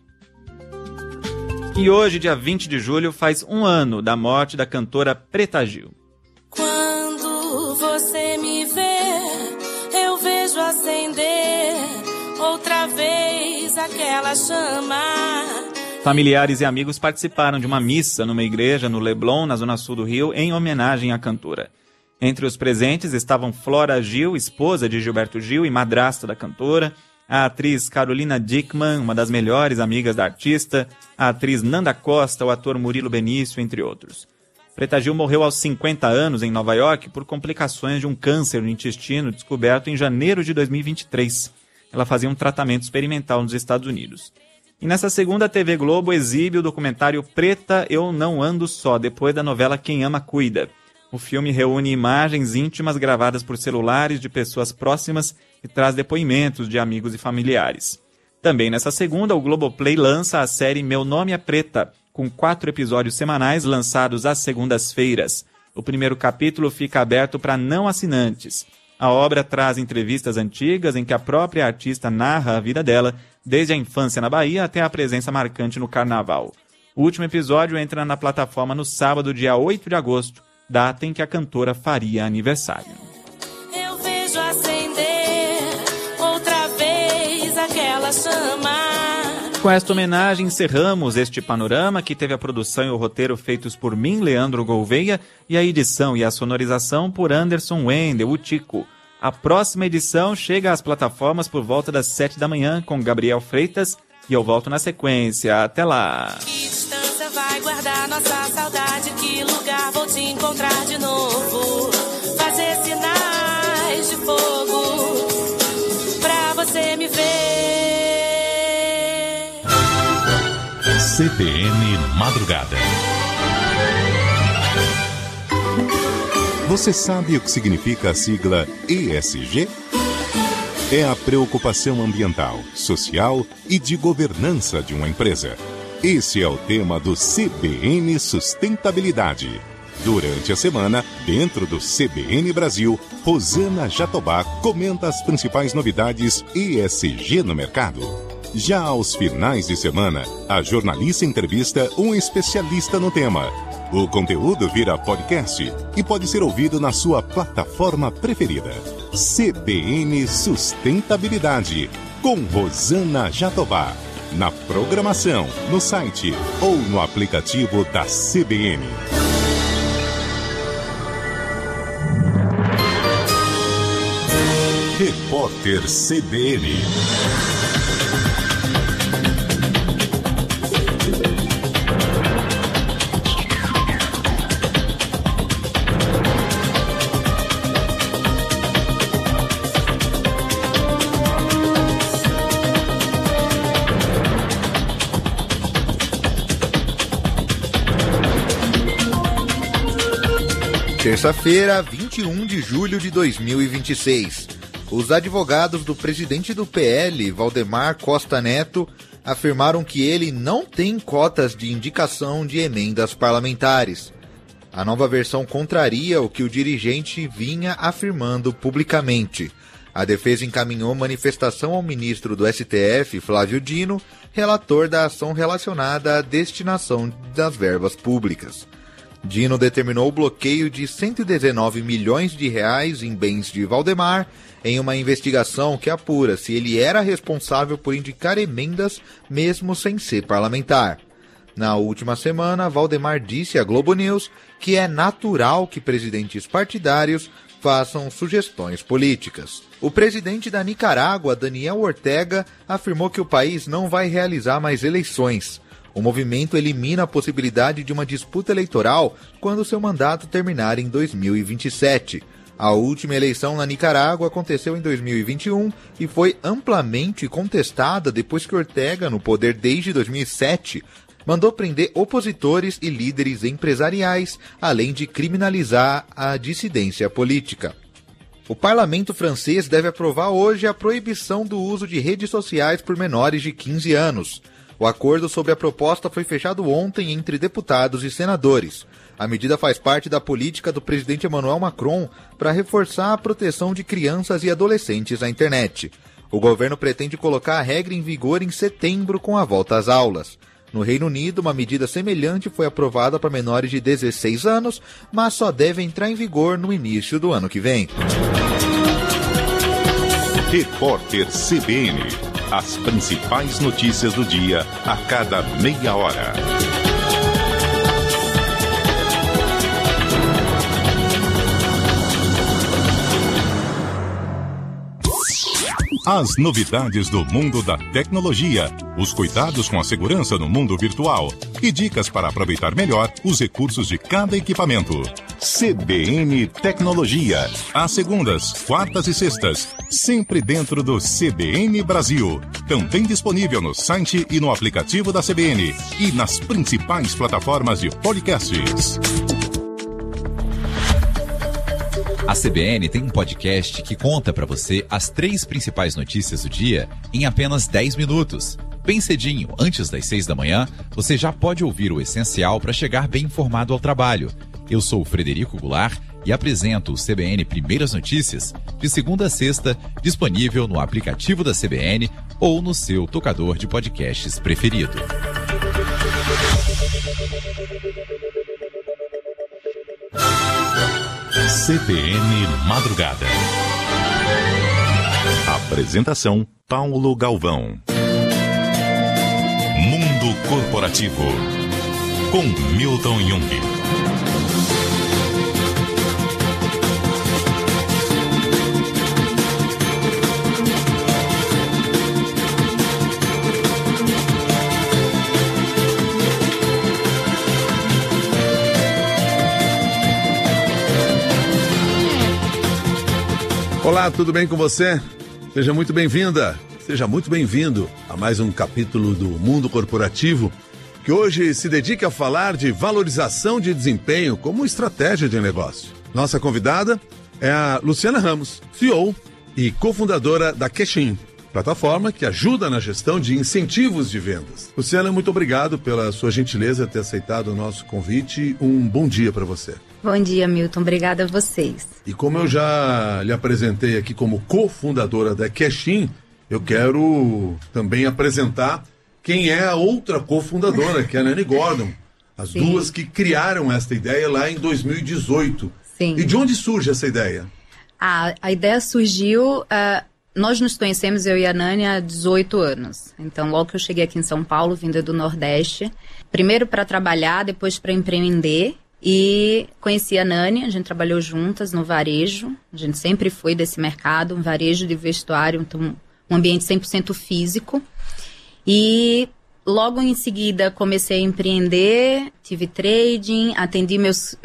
E hoje, dia 20 de julho, faz 1 ano da morte da cantora Preta Gil. Quando você me vê, eu vejo acender outra vez aquela chama. Familiares e amigos participaram de uma missa numa igreja no Leblon, na zona sul do Rio, em homenagem à cantora. Entre os presentes estavam Flora Gil, esposa de Gilberto Gil e madrasta da cantora, a atriz Carolina Dickmann, uma das melhores amigas da artista, a atriz Nanda Costa, o ator Murilo Benício, entre outros. Preta Gil morreu aos 50 anos em Nova York por complicações de um câncer no intestino descoberto em janeiro de 2023. Ela fazia um tratamento experimental nos Estados Unidos. E nessa segunda, a TV Globo exibe o documentário Preta, Eu Não Ando Só, depois da novela Quem Ama Cuida. O filme reúne imagens íntimas gravadas por celulares de pessoas próximas e traz depoimentos de amigos e familiares. Também nessa segunda, o Globoplay lança a série Meu Nome é Preta, com 4 episódios semanais lançados às segundas-feiras. O primeiro capítulo fica aberto para não assinantes. A obra traz entrevistas antigas em que a própria artista narra a vida dela, desde a infância na Bahia até a presença marcante no Carnaval. O último episódio entra na plataforma no sábado, dia 8 de agosto, data em que a cantora faria aniversário. Eu vejo acender outra vez aquela chama. Com esta homenagem, encerramos este panorama que teve a produção e o roteiro feitos por mim, Leandro Gouveia, e a edição e a sonorização por Anderson Wendel, o Tico. A próxima edição chega às plataformas por volta das 7 da manhã com Gabriel Freitas e eu volto na sequência. Até lá! Que distância vai guardar nossa saudade? Que lugar vou te encontrar de novo? Fazer sinais de fogo pra você me ver. CBN Madrugada. Você sabe o que significa a sigla ESG? É a preocupação ambiental, social e de governança de uma empresa. Esse é o tema do CBN Sustentabilidade. Durante a semana, dentro do CBN Brasil, Rosana Jatobá comenta as principais novidades ESG no mercado. Já aos finais de semana, a jornalista entrevista um especialista no tema. O conteúdo vira podcast e pode ser ouvido na sua plataforma preferida. CBN Sustentabilidade, com Rosana Jatobá. Na programação, no site ou no aplicativo da CBN. Repórter CBN. Terça-feira, 21 de julho de 2026. Os advogados do presidente do PL, Valdemar Costa Neto, afirmaram que ele não tem cotas de indicação de emendas parlamentares. A nova versão contraria o que o dirigente vinha afirmando publicamente. A defesa encaminhou manifestação ao ministro do STF, Flávio Dino, relator da ação relacionada à destinação das verbas públicas. Dino determinou o bloqueio de 119 milhões de reais em bens de Valdemar em uma investigação que apura se ele era responsável por indicar emendas mesmo sem ser parlamentar. Na última semana, Valdemar disse à Globo News que é natural que presidentes partidários façam sugestões políticas. O presidente da Nicarágua, Daniel Ortega, afirmou que o país não vai realizar mais eleições. O movimento elimina a possibilidade de uma disputa eleitoral quando seu mandato terminar em 2027. A última eleição na Nicarágua aconteceu em 2021 e foi amplamente contestada depois que Ortega, no poder desde 2007, mandou prender opositores e líderes empresariais, além de criminalizar a dissidência política. O parlamento francês deve aprovar hoje a proibição do uso de redes sociais por menores de 15 anos. O acordo sobre a proposta foi fechado ontem entre deputados e senadores. A medida faz parte da política do presidente Emmanuel Macron para reforçar a proteção de crianças e adolescentes na internet. O governo pretende colocar a regra em vigor em setembro com a volta às aulas. No Reino Unido, uma medida semelhante foi aprovada para menores de 16 anos, mas só deve entrar em vigor no início do ano que vem. Repórter CBN. As principais notícias do dia a cada meia hora. As novidades do mundo da tecnologia, os cuidados com a segurança no mundo virtual e dicas para aproveitar melhor os recursos de cada equipamento. CBN Tecnologia, às segundas, quartas e sextas, sempre dentro do CBN Brasil. Também disponível no site e no aplicativo da CBN e nas principais plataformas de podcasts. A CBN tem um podcast que conta para você as 3 principais notícias do dia em apenas 10 minutos. Bem cedinho, antes das 6 da manhã, você já pode ouvir o essencial para chegar bem informado ao trabalho. Eu sou o Frederico Goulart e apresento o CBN Primeiras Notícias, de segunda a sexta, disponível no aplicativo da CBN ou no seu tocador de podcasts preferido. CBN Madrugada. Apresentação: Paulo Galvão. Mundo Corporativo, com Milton Jung. Olá, tudo bem com você? Seja muito bem-vinda, seja muito bem-vindo a mais um capítulo do Mundo Corporativo, que hoje se dedica a falar de valorização de desempenho como estratégia de negócio. Nossa convidada é a Luciana Ramos, CEO e cofundadora da Cashin, plataforma que ajuda na gestão de incentivos de vendas. Luciana, muito obrigado pela sua gentileza ter aceitado o nosso convite. Um bom dia para você. Bom dia, Milton. Obrigada a vocês. E como eu já lhe apresentei aqui como cofundadora da Cashin, eu quero também apresentar quem é a outra cofundadora, que é a Nani Gordon. As duas que criaram esta ideia lá em 2018. Sim. E de onde surge essa ideia? A ideia surgiu... Nós nos conhecemos, eu e a Nani, há 18 anos. Então, logo que eu cheguei aqui em São Paulo, vinda do Nordeste, primeiro para trabalhar, depois para empreender. E conheci a Nani, a gente trabalhou juntas no varejo, a gente sempre foi desse mercado, um varejo de vestuário, então um ambiente 100% físico. E logo em seguida comecei a empreender, tive trading, atendi meus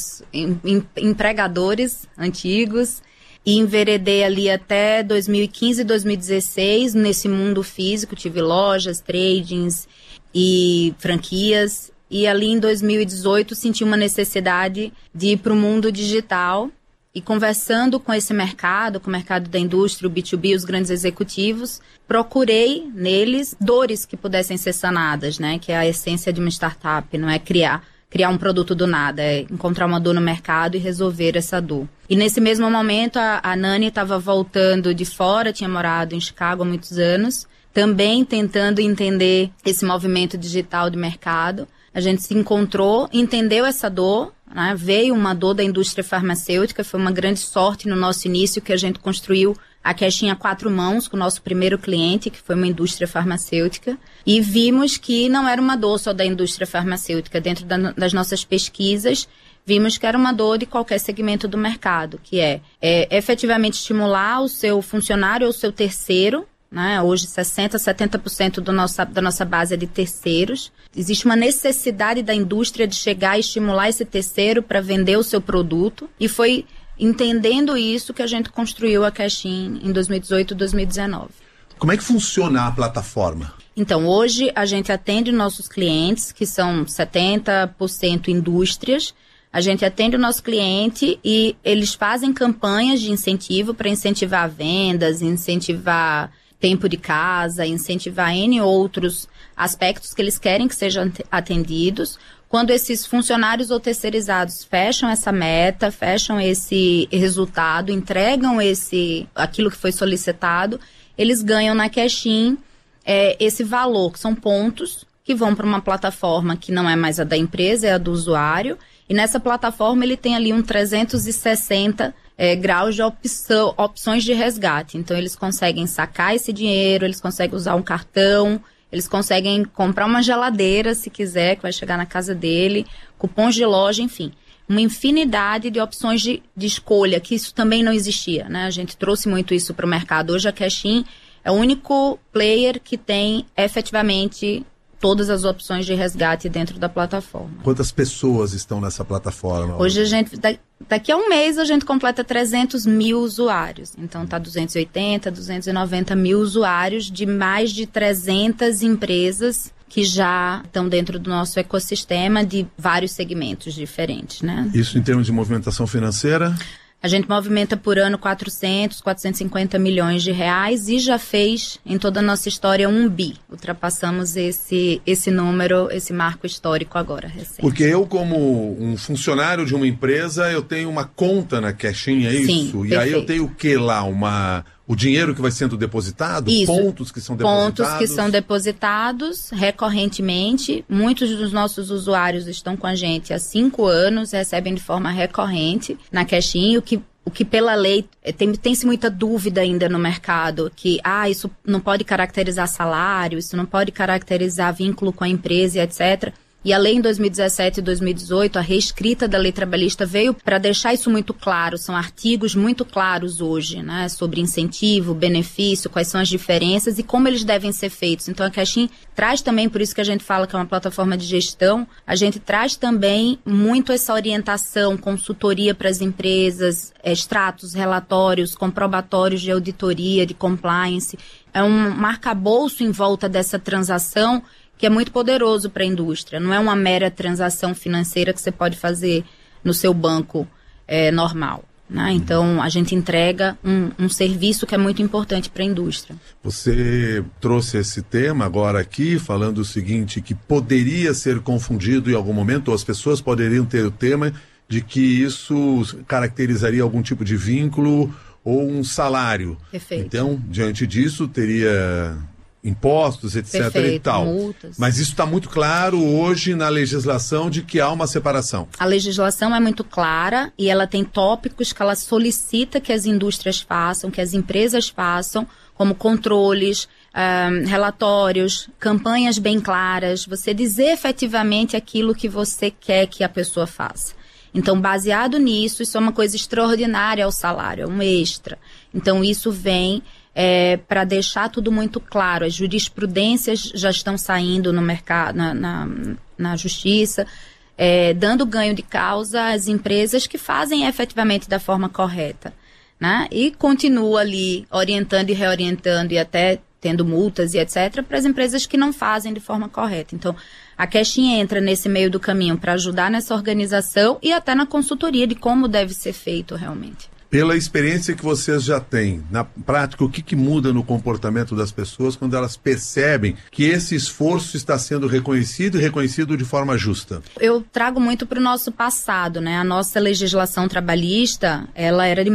empregadores antigos e enveredei ali até 2015, 2016 nesse mundo físico, tive lojas, tradings e franquias. E ali em 2018 senti uma necessidade de ir para o mundo digital e conversando com esse mercado, com o mercado da indústria, o B2B, os grandes executivos, procurei neles dores que pudessem ser sanadas, né? Que é a essência de uma startup, não é criar um produto do nada, é encontrar uma dor no mercado e resolver essa dor. E nesse mesmo momento a Nani estava voltando de fora, tinha morado em Chicago há muitos anos, também tentando entender esse movimento digital de mercado. A gente se encontrou, entendeu essa dor, né? Veio uma dor da indústria farmacêutica, foi uma grande sorte no nosso início que a gente construiu a Cashin a 4 mãos com o nosso primeiro cliente, que foi uma indústria farmacêutica, e vimos que não era uma dor só da indústria farmacêutica. Dentro das nossas pesquisas, vimos que era uma dor de qualquer segmento do mercado, que é efetivamente estimular o seu funcionário ou o seu terceiro, né? Hoje 60%, 70% da nossa base é de terceiros. Existe uma necessidade da indústria de chegar e estimular esse terceiro para vender o seu produto. E foi entendendo isso que a gente construiu a Cashin em 2018 e 2019. Como é que funciona a plataforma? Então, hoje a gente atende nossos clientes, que são 70% indústrias. A gente atende o nosso cliente e eles fazem campanhas de incentivo para incentivar vendas, incentivar tempo de casa, incentivar N outros aspectos que eles querem que sejam atendidos. Quando esses funcionários ou terceirizados fecham essa meta, fecham esse resultado, entregam aquilo que foi solicitado, eles ganham na Cashin esse valor, que são pontos que vão para uma plataforma que não é mais a da empresa, é a do usuário. E nessa plataforma ele tem ali 360 graus de opções de resgate. Então eles conseguem sacar esse dinheiro, eles conseguem usar um cartão, eles conseguem comprar uma geladeira se quiser, que vai chegar na casa dele, cupons de loja, enfim. Uma infinidade de opções de escolha, que isso também não existia, né? A gente trouxe muito isso para o mercado. Hoje a Cashin é o único player que tem efetivamente todas as opções de resgate dentro da plataforma. Quantas pessoas estão nessa plataforma? Hoje a gente, daqui a um mês a gente completa 300 mil usuários. Então tá 280, 290 mil usuários de mais de 300 empresas que já estão dentro do nosso ecossistema de vários segmentos diferentes, né? Isso em termos de movimentação financeira? A gente movimenta por ano 450 milhões de reais e já fez em toda a nossa história 1 bi. Ultrapassamos esse número, esse marco histórico agora, recente. Porque eu, como um funcionário de uma empresa, eu tenho uma conta na Cashin, é isso? Sim, e perfeito. aí eu tenho o que lá? o dinheiro que vai sendo depositado? Isso. Pontos que são depositados? Pontos que são depositados recorrentemente. Muitos dos nossos usuários estão com a gente há 5 anos, recebem de forma recorrente na Cash-in, o que pela lei, tem-se muita dúvida ainda no mercado, que isso não pode caracterizar salário, isso não pode caracterizar vínculo com a empresa, etc. E a lei em 2017 e 2018, a reescrita da lei trabalhista veio para deixar isso muito claro. São artigos muito claros hoje, né? Sobre incentivo, benefício, quais são as diferenças e como eles devem ser feitos. Então a Cash-in traz também, por isso que a gente fala que é uma plataforma de gestão, a gente traz também muito essa orientação, consultoria para as empresas, extratos, relatórios, comprobatórios de auditoria, de compliance. É um arcabouço em volta dessa transação que é muito poderoso para a indústria. Não é uma mera transação financeira que você pode fazer no seu banco normal, né? Então, a gente entrega um serviço que é muito importante para a indústria. Você trouxe esse tema agora aqui, falando o seguinte, que poderia ser confundido em algum momento, ou as pessoas poderiam ter o tema de que isso caracterizaria algum tipo de vínculo ou um salário. Perfeito. Então, diante disso, teria impostos, etc. Perfeito, e tal. multas. Mas isso está muito claro hoje na legislação de que há uma separação. A legislação é muito clara e ela tem tópicos que ela solicita que as indústrias façam, que as empresas façam, como controles, relatórios, campanhas bem claras, você dizer efetivamente aquilo que você quer que a pessoa faça. Então, baseado nisso, isso é uma coisa extraordinária ao salário, é um extra. Então, isso vem para deixar tudo muito claro. As jurisprudências já estão saindo no mercado, na justiça, dando ganho de causa às empresas que fazem efetivamente da forma correta, né? E continua ali orientando e reorientando e até tendo multas e etc. para as empresas que não fazem de forma correta. Então, a Cash-in entra nesse meio do caminho para ajudar nessa organização e até na consultoria de como deve ser feito realmente. Pela experiência que vocês já têm, na prática, o que muda no comportamento das pessoas quando elas percebem que esse esforço está sendo reconhecido e reconhecido de forma justa? Eu trago muito para o nosso passado, né? A nossa legislação trabalhista, ela era de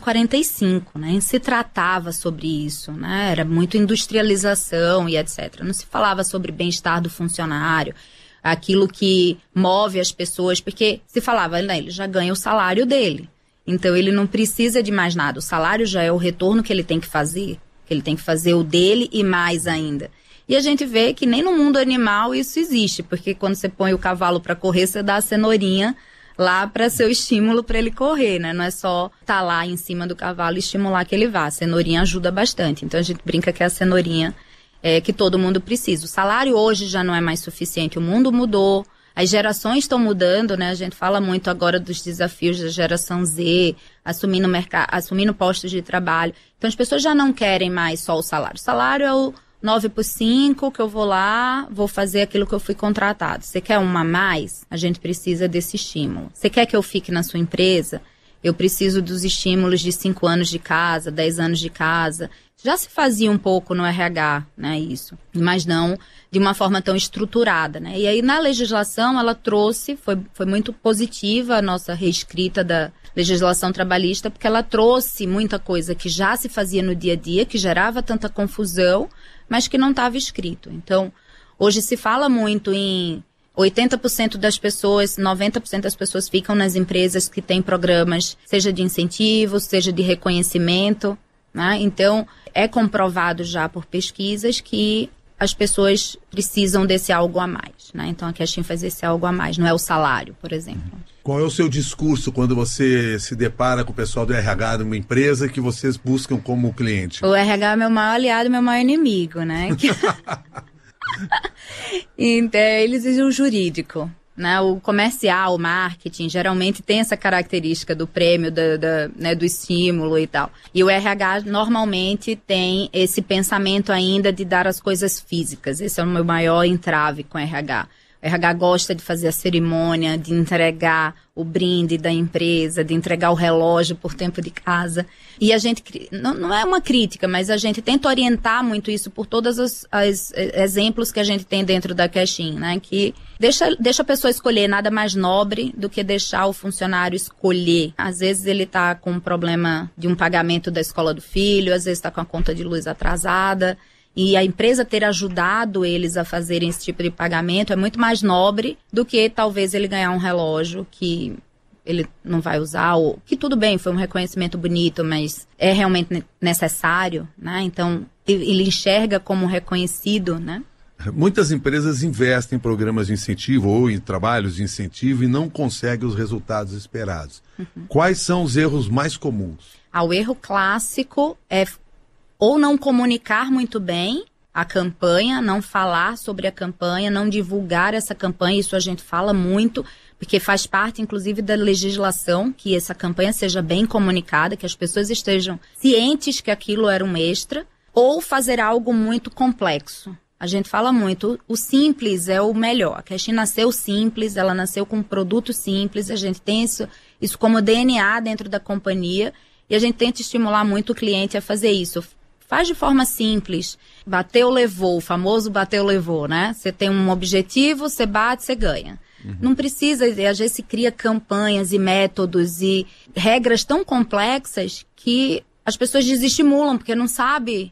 1945, né? E se tratava sobre isso, né? Era muito industrialização e etc. Não se falava sobre bem-estar do funcionário, aquilo que move as pessoas, porque se falava, né? Ele já ganha o salário dele. Então, ele não precisa de mais nada. O salário já é o retorno que ele tem que fazer. Ele tem que fazer o dele e mais ainda. E a gente vê que nem no mundo animal isso existe. Porque quando você põe o cavalo para correr, você dá a cenourinha lá para ser o estímulo para ele correr, né? Não é só estar lá em cima do cavalo e estimular que ele vá. A cenourinha ajuda bastante. Então, a gente brinca que é a cenourinha que todo mundo precisa. O salário hoje já não é mais suficiente. O mundo mudou. As gerações estão mudando, né? A gente fala muito agora dos desafios da geração Z, assumindo postos de trabalho. Então, as pessoas já não querem mais só o salário. O salário é o 9/5, que eu vou lá, vou fazer aquilo que eu fui contratado. Você quer uma a mais? A gente precisa desse estímulo. Você quer que eu fique na sua empresa? Eu preciso dos estímulos de 5 anos de casa, 10 anos de casa. Já se fazia um pouco no RH, né, isso, mas não de uma forma tão estruturada, né? E aí na legislação ela trouxe, foi muito positiva a nossa reescrita da legislação trabalhista, porque ela trouxe muita coisa que já se fazia no dia a dia, que gerava tanta confusão, mas que não estava escrito. Então, hoje se fala muito em 80% das pessoas, 90% das pessoas ficam nas empresas que têm programas, seja de incentivo, seja de reconhecimento, né? Então, é comprovado já por pesquisas que as pessoas precisam desse algo a mais, né? Então, a Cash-in faz esse algo a mais, não é o salário, por exemplo. Qual é o seu discurso quando você se depara com o pessoal do RH de uma empresa que vocês buscam como cliente? O RH é meu maior aliado, meu maior inimigo, né? Então, eles dizem o jurídico, né? O comercial, o marketing, geralmente tem essa característica do prêmio, né, do estímulo e tal. E o RH normalmente tem esse pensamento ainda de dar as coisas físicas. Esse é o meu maior entrave com o RH. RH gosta de fazer a cerimônia, de entregar o brinde da empresa, de entregar o relógio por tempo de casa. E a gente, não é uma crítica, mas a gente tenta orientar muito isso por todos os exemplos que a gente tem dentro da Caixin, né? Que deixa a pessoa escolher, nada mais nobre do que deixar o funcionário escolher. Às vezes ele está com um problema de um pagamento da escola do filho, às vezes está com a conta de luz atrasada. E a empresa ter ajudado eles a fazerem esse tipo de pagamento é muito mais nobre do que talvez ele ganhar um relógio que ele não vai usar, ou que tudo bem, foi um reconhecimento bonito, mas é realmente necessário, né? Então, ele enxerga como reconhecido, né? Muitas empresas investem em programas de incentivo ou em trabalhos de incentivo e não conseguem os resultados esperados. Quais são os erros mais comuns? O erro clássico é ou não comunicar muito bem a campanha, não falar sobre a campanha, não divulgar essa campanha. Isso a gente fala muito, porque faz parte, inclusive, da legislação, que essa campanha seja bem comunicada, que as pessoas estejam cientes que aquilo era um extra, ou fazer algo muito complexo. A gente fala muito, o simples é o melhor. A Caixin nasceu simples, ela nasceu com um produto simples, a gente tem isso como DNA dentro da companhia, e a gente tenta estimular muito o cliente a fazer isso. Faz de forma simples. Bateu, levou. O famoso bateu, levou, né? Você tem um objetivo, você bate, você ganha. Não precisa, às vezes se cria campanhas e métodos e regras tão complexas que as pessoas desestimulam, porque não sabe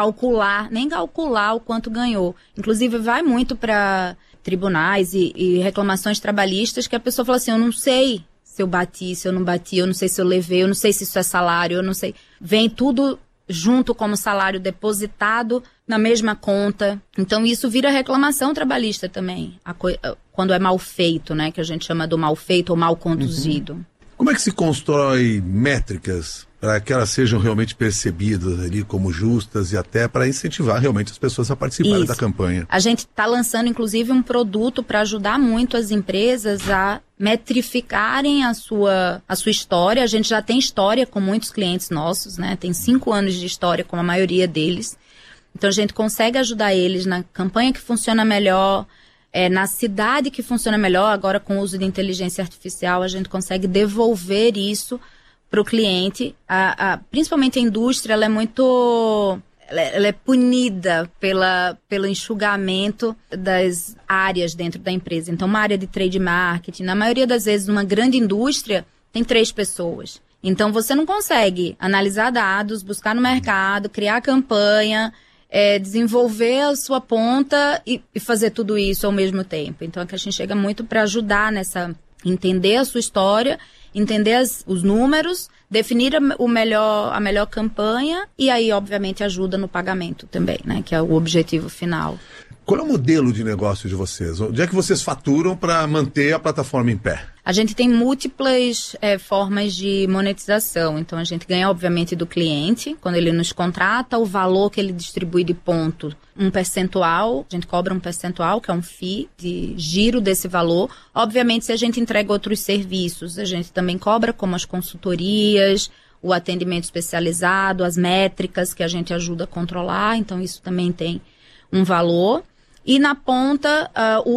nem calcular o quanto ganhou. Inclusive vai muito para tribunais e reclamações trabalhistas que a pessoa fala assim, eu não sei se eu bati, se eu não bati, eu não sei se eu levei, eu não sei se isso é salário, eu não sei. Vem tudo junto como salário depositado na mesma conta. Então, isso vira reclamação trabalhista também, quando é mal feito, né? Que a gente chama do mal feito ou mal conduzido. Como é que se constrói métricas para que elas sejam realmente percebidas ali como justas e até para incentivar realmente as pessoas a participarem da campanha? A gente está lançando, inclusive, um produto para ajudar muito as empresas a metrificarem a sua história. A gente já tem história com muitos clientes nossos, né? Tem 5 anos de história com a maioria deles. Então, a gente consegue ajudar eles na campanha que funciona melhor, na cidade que funciona melhor. Agora, com o uso de inteligência artificial, a gente consegue devolver isso para o cliente. Principalmente a indústria, ela é muito... Ela é punida pelo enxugamento das áreas dentro da empresa. Então, uma área de trade marketing, na maioria das vezes, numa grande indústria, tem 3 pessoas. Então, você não consegue analisar dados, buscar no mercado, criar campanha, desenvolver a sua ponta e fazer tudo isso ao mesmo tempo. Então, a Caixin chega muito para ajudar entender a sua história, entender os números, definir a melhor campanha e aí, obviamente, ajuda no pagamento também, né? Que é o objetivo final. Qual é o modelo de negócio de vocês? Onde é que vocês faturam para manter a plataforma em pé? A gente tem múltiplas formas de monetização. Então, a gente ganha, obviamente, do cliente. Quando ele nos contrata, o valor que ele distribui de ponto, um percentual. A gente cobra um percentual, que é um FII, de giro desse valor. Obviamente, se a gente entrega outros serviços, a gente também cobra, como as consultorias, o atendimento especializado, as métricas que a gente ajuda a controlar. Então, isso também tem um valor. E na ponta,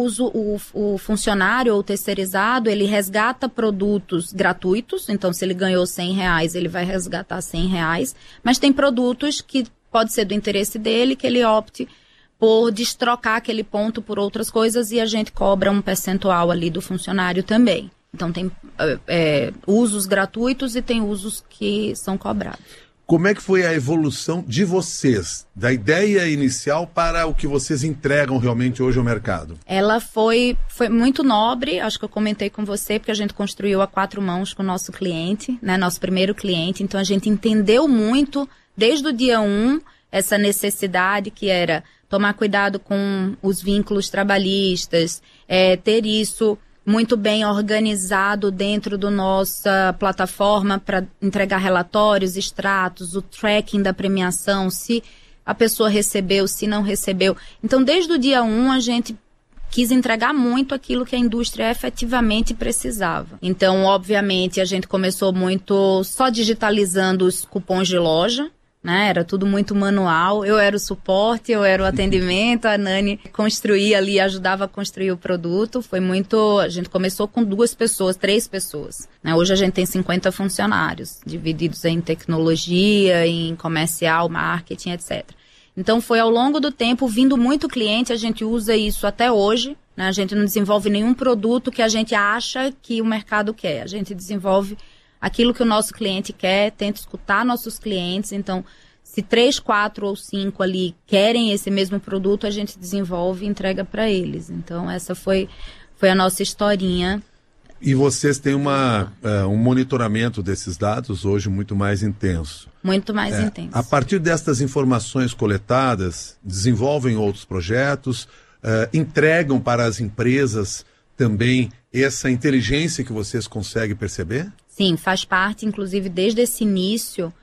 o funcionário ou terceirizado, ele resgata produtos gratuitos. Então, se ele ganhou R$100, ele vai resgatar R$100. Mas tem produtos que pode ser do interesse dele, que ele opte por destrocar aquele ponto por outras coisas e a gente cobra um percentual ali do funcionário também. Então, tem usos gratuitos e tem usos que são cobrados. Como é que foi a evolução de vocês, da ideia inicial para o que vocês entregam realmente hoje ao mercado? Ela foi muito nobre, acho que eu comentei com você, porque a gente construiu a 4 mãos com o nosso cliente, né, nosso primeiro cliente. Então, a gente entendeu muito, desde o dia 1, essa necessidade que era tomar cuidado com os vínculos trabalhistas, ter isso muito bem organizado dentro da nossa plataforma para entregar relatórios, extratos, o tracking da premiação, se a pessoa recebeu, se não recebeu. Então, desde o dia 1, a gente quis entregar muito aquilo que a indústria efetivamente precisava. Então, obviamente, a gente começou muito só digitalizando os cupons de loja, né? Era tudo muito manual. Eu era o suporte, eu era o atendimento, a Nani construía ali, ajudava a construir o produto. Foi muito... A gente começou com 2 pessoas, 3 pessoas, né? Hoje a gente tem 50 funcionários, divididos em tecnologia, em comercial, marketing, etc. Então foi ao longo do tempo, vindo muito cliente, a gente usa isso até hoje, né? A gente não desenvolve nenhum produto que a gente acha que o mercado quer. A gente desenvolve aquilo que o nosso cliente quer, tenta escutar nossos clientes. Então, se 3, 4 ou 5 ali querem esse mesmo produto, a gente desenvolve e entrega para eles. Então, essa foi a nossa historinha. E vocês têm um monitoramento desses dados hoje muito mais intenso. Muito mais intenso. A partir destas informações coletadas, desenvolvem outros projetos, entregam para as empresas também essa inteligência que vocês conseguem perceber? Sim, faz parte, inclusive, desde esse início,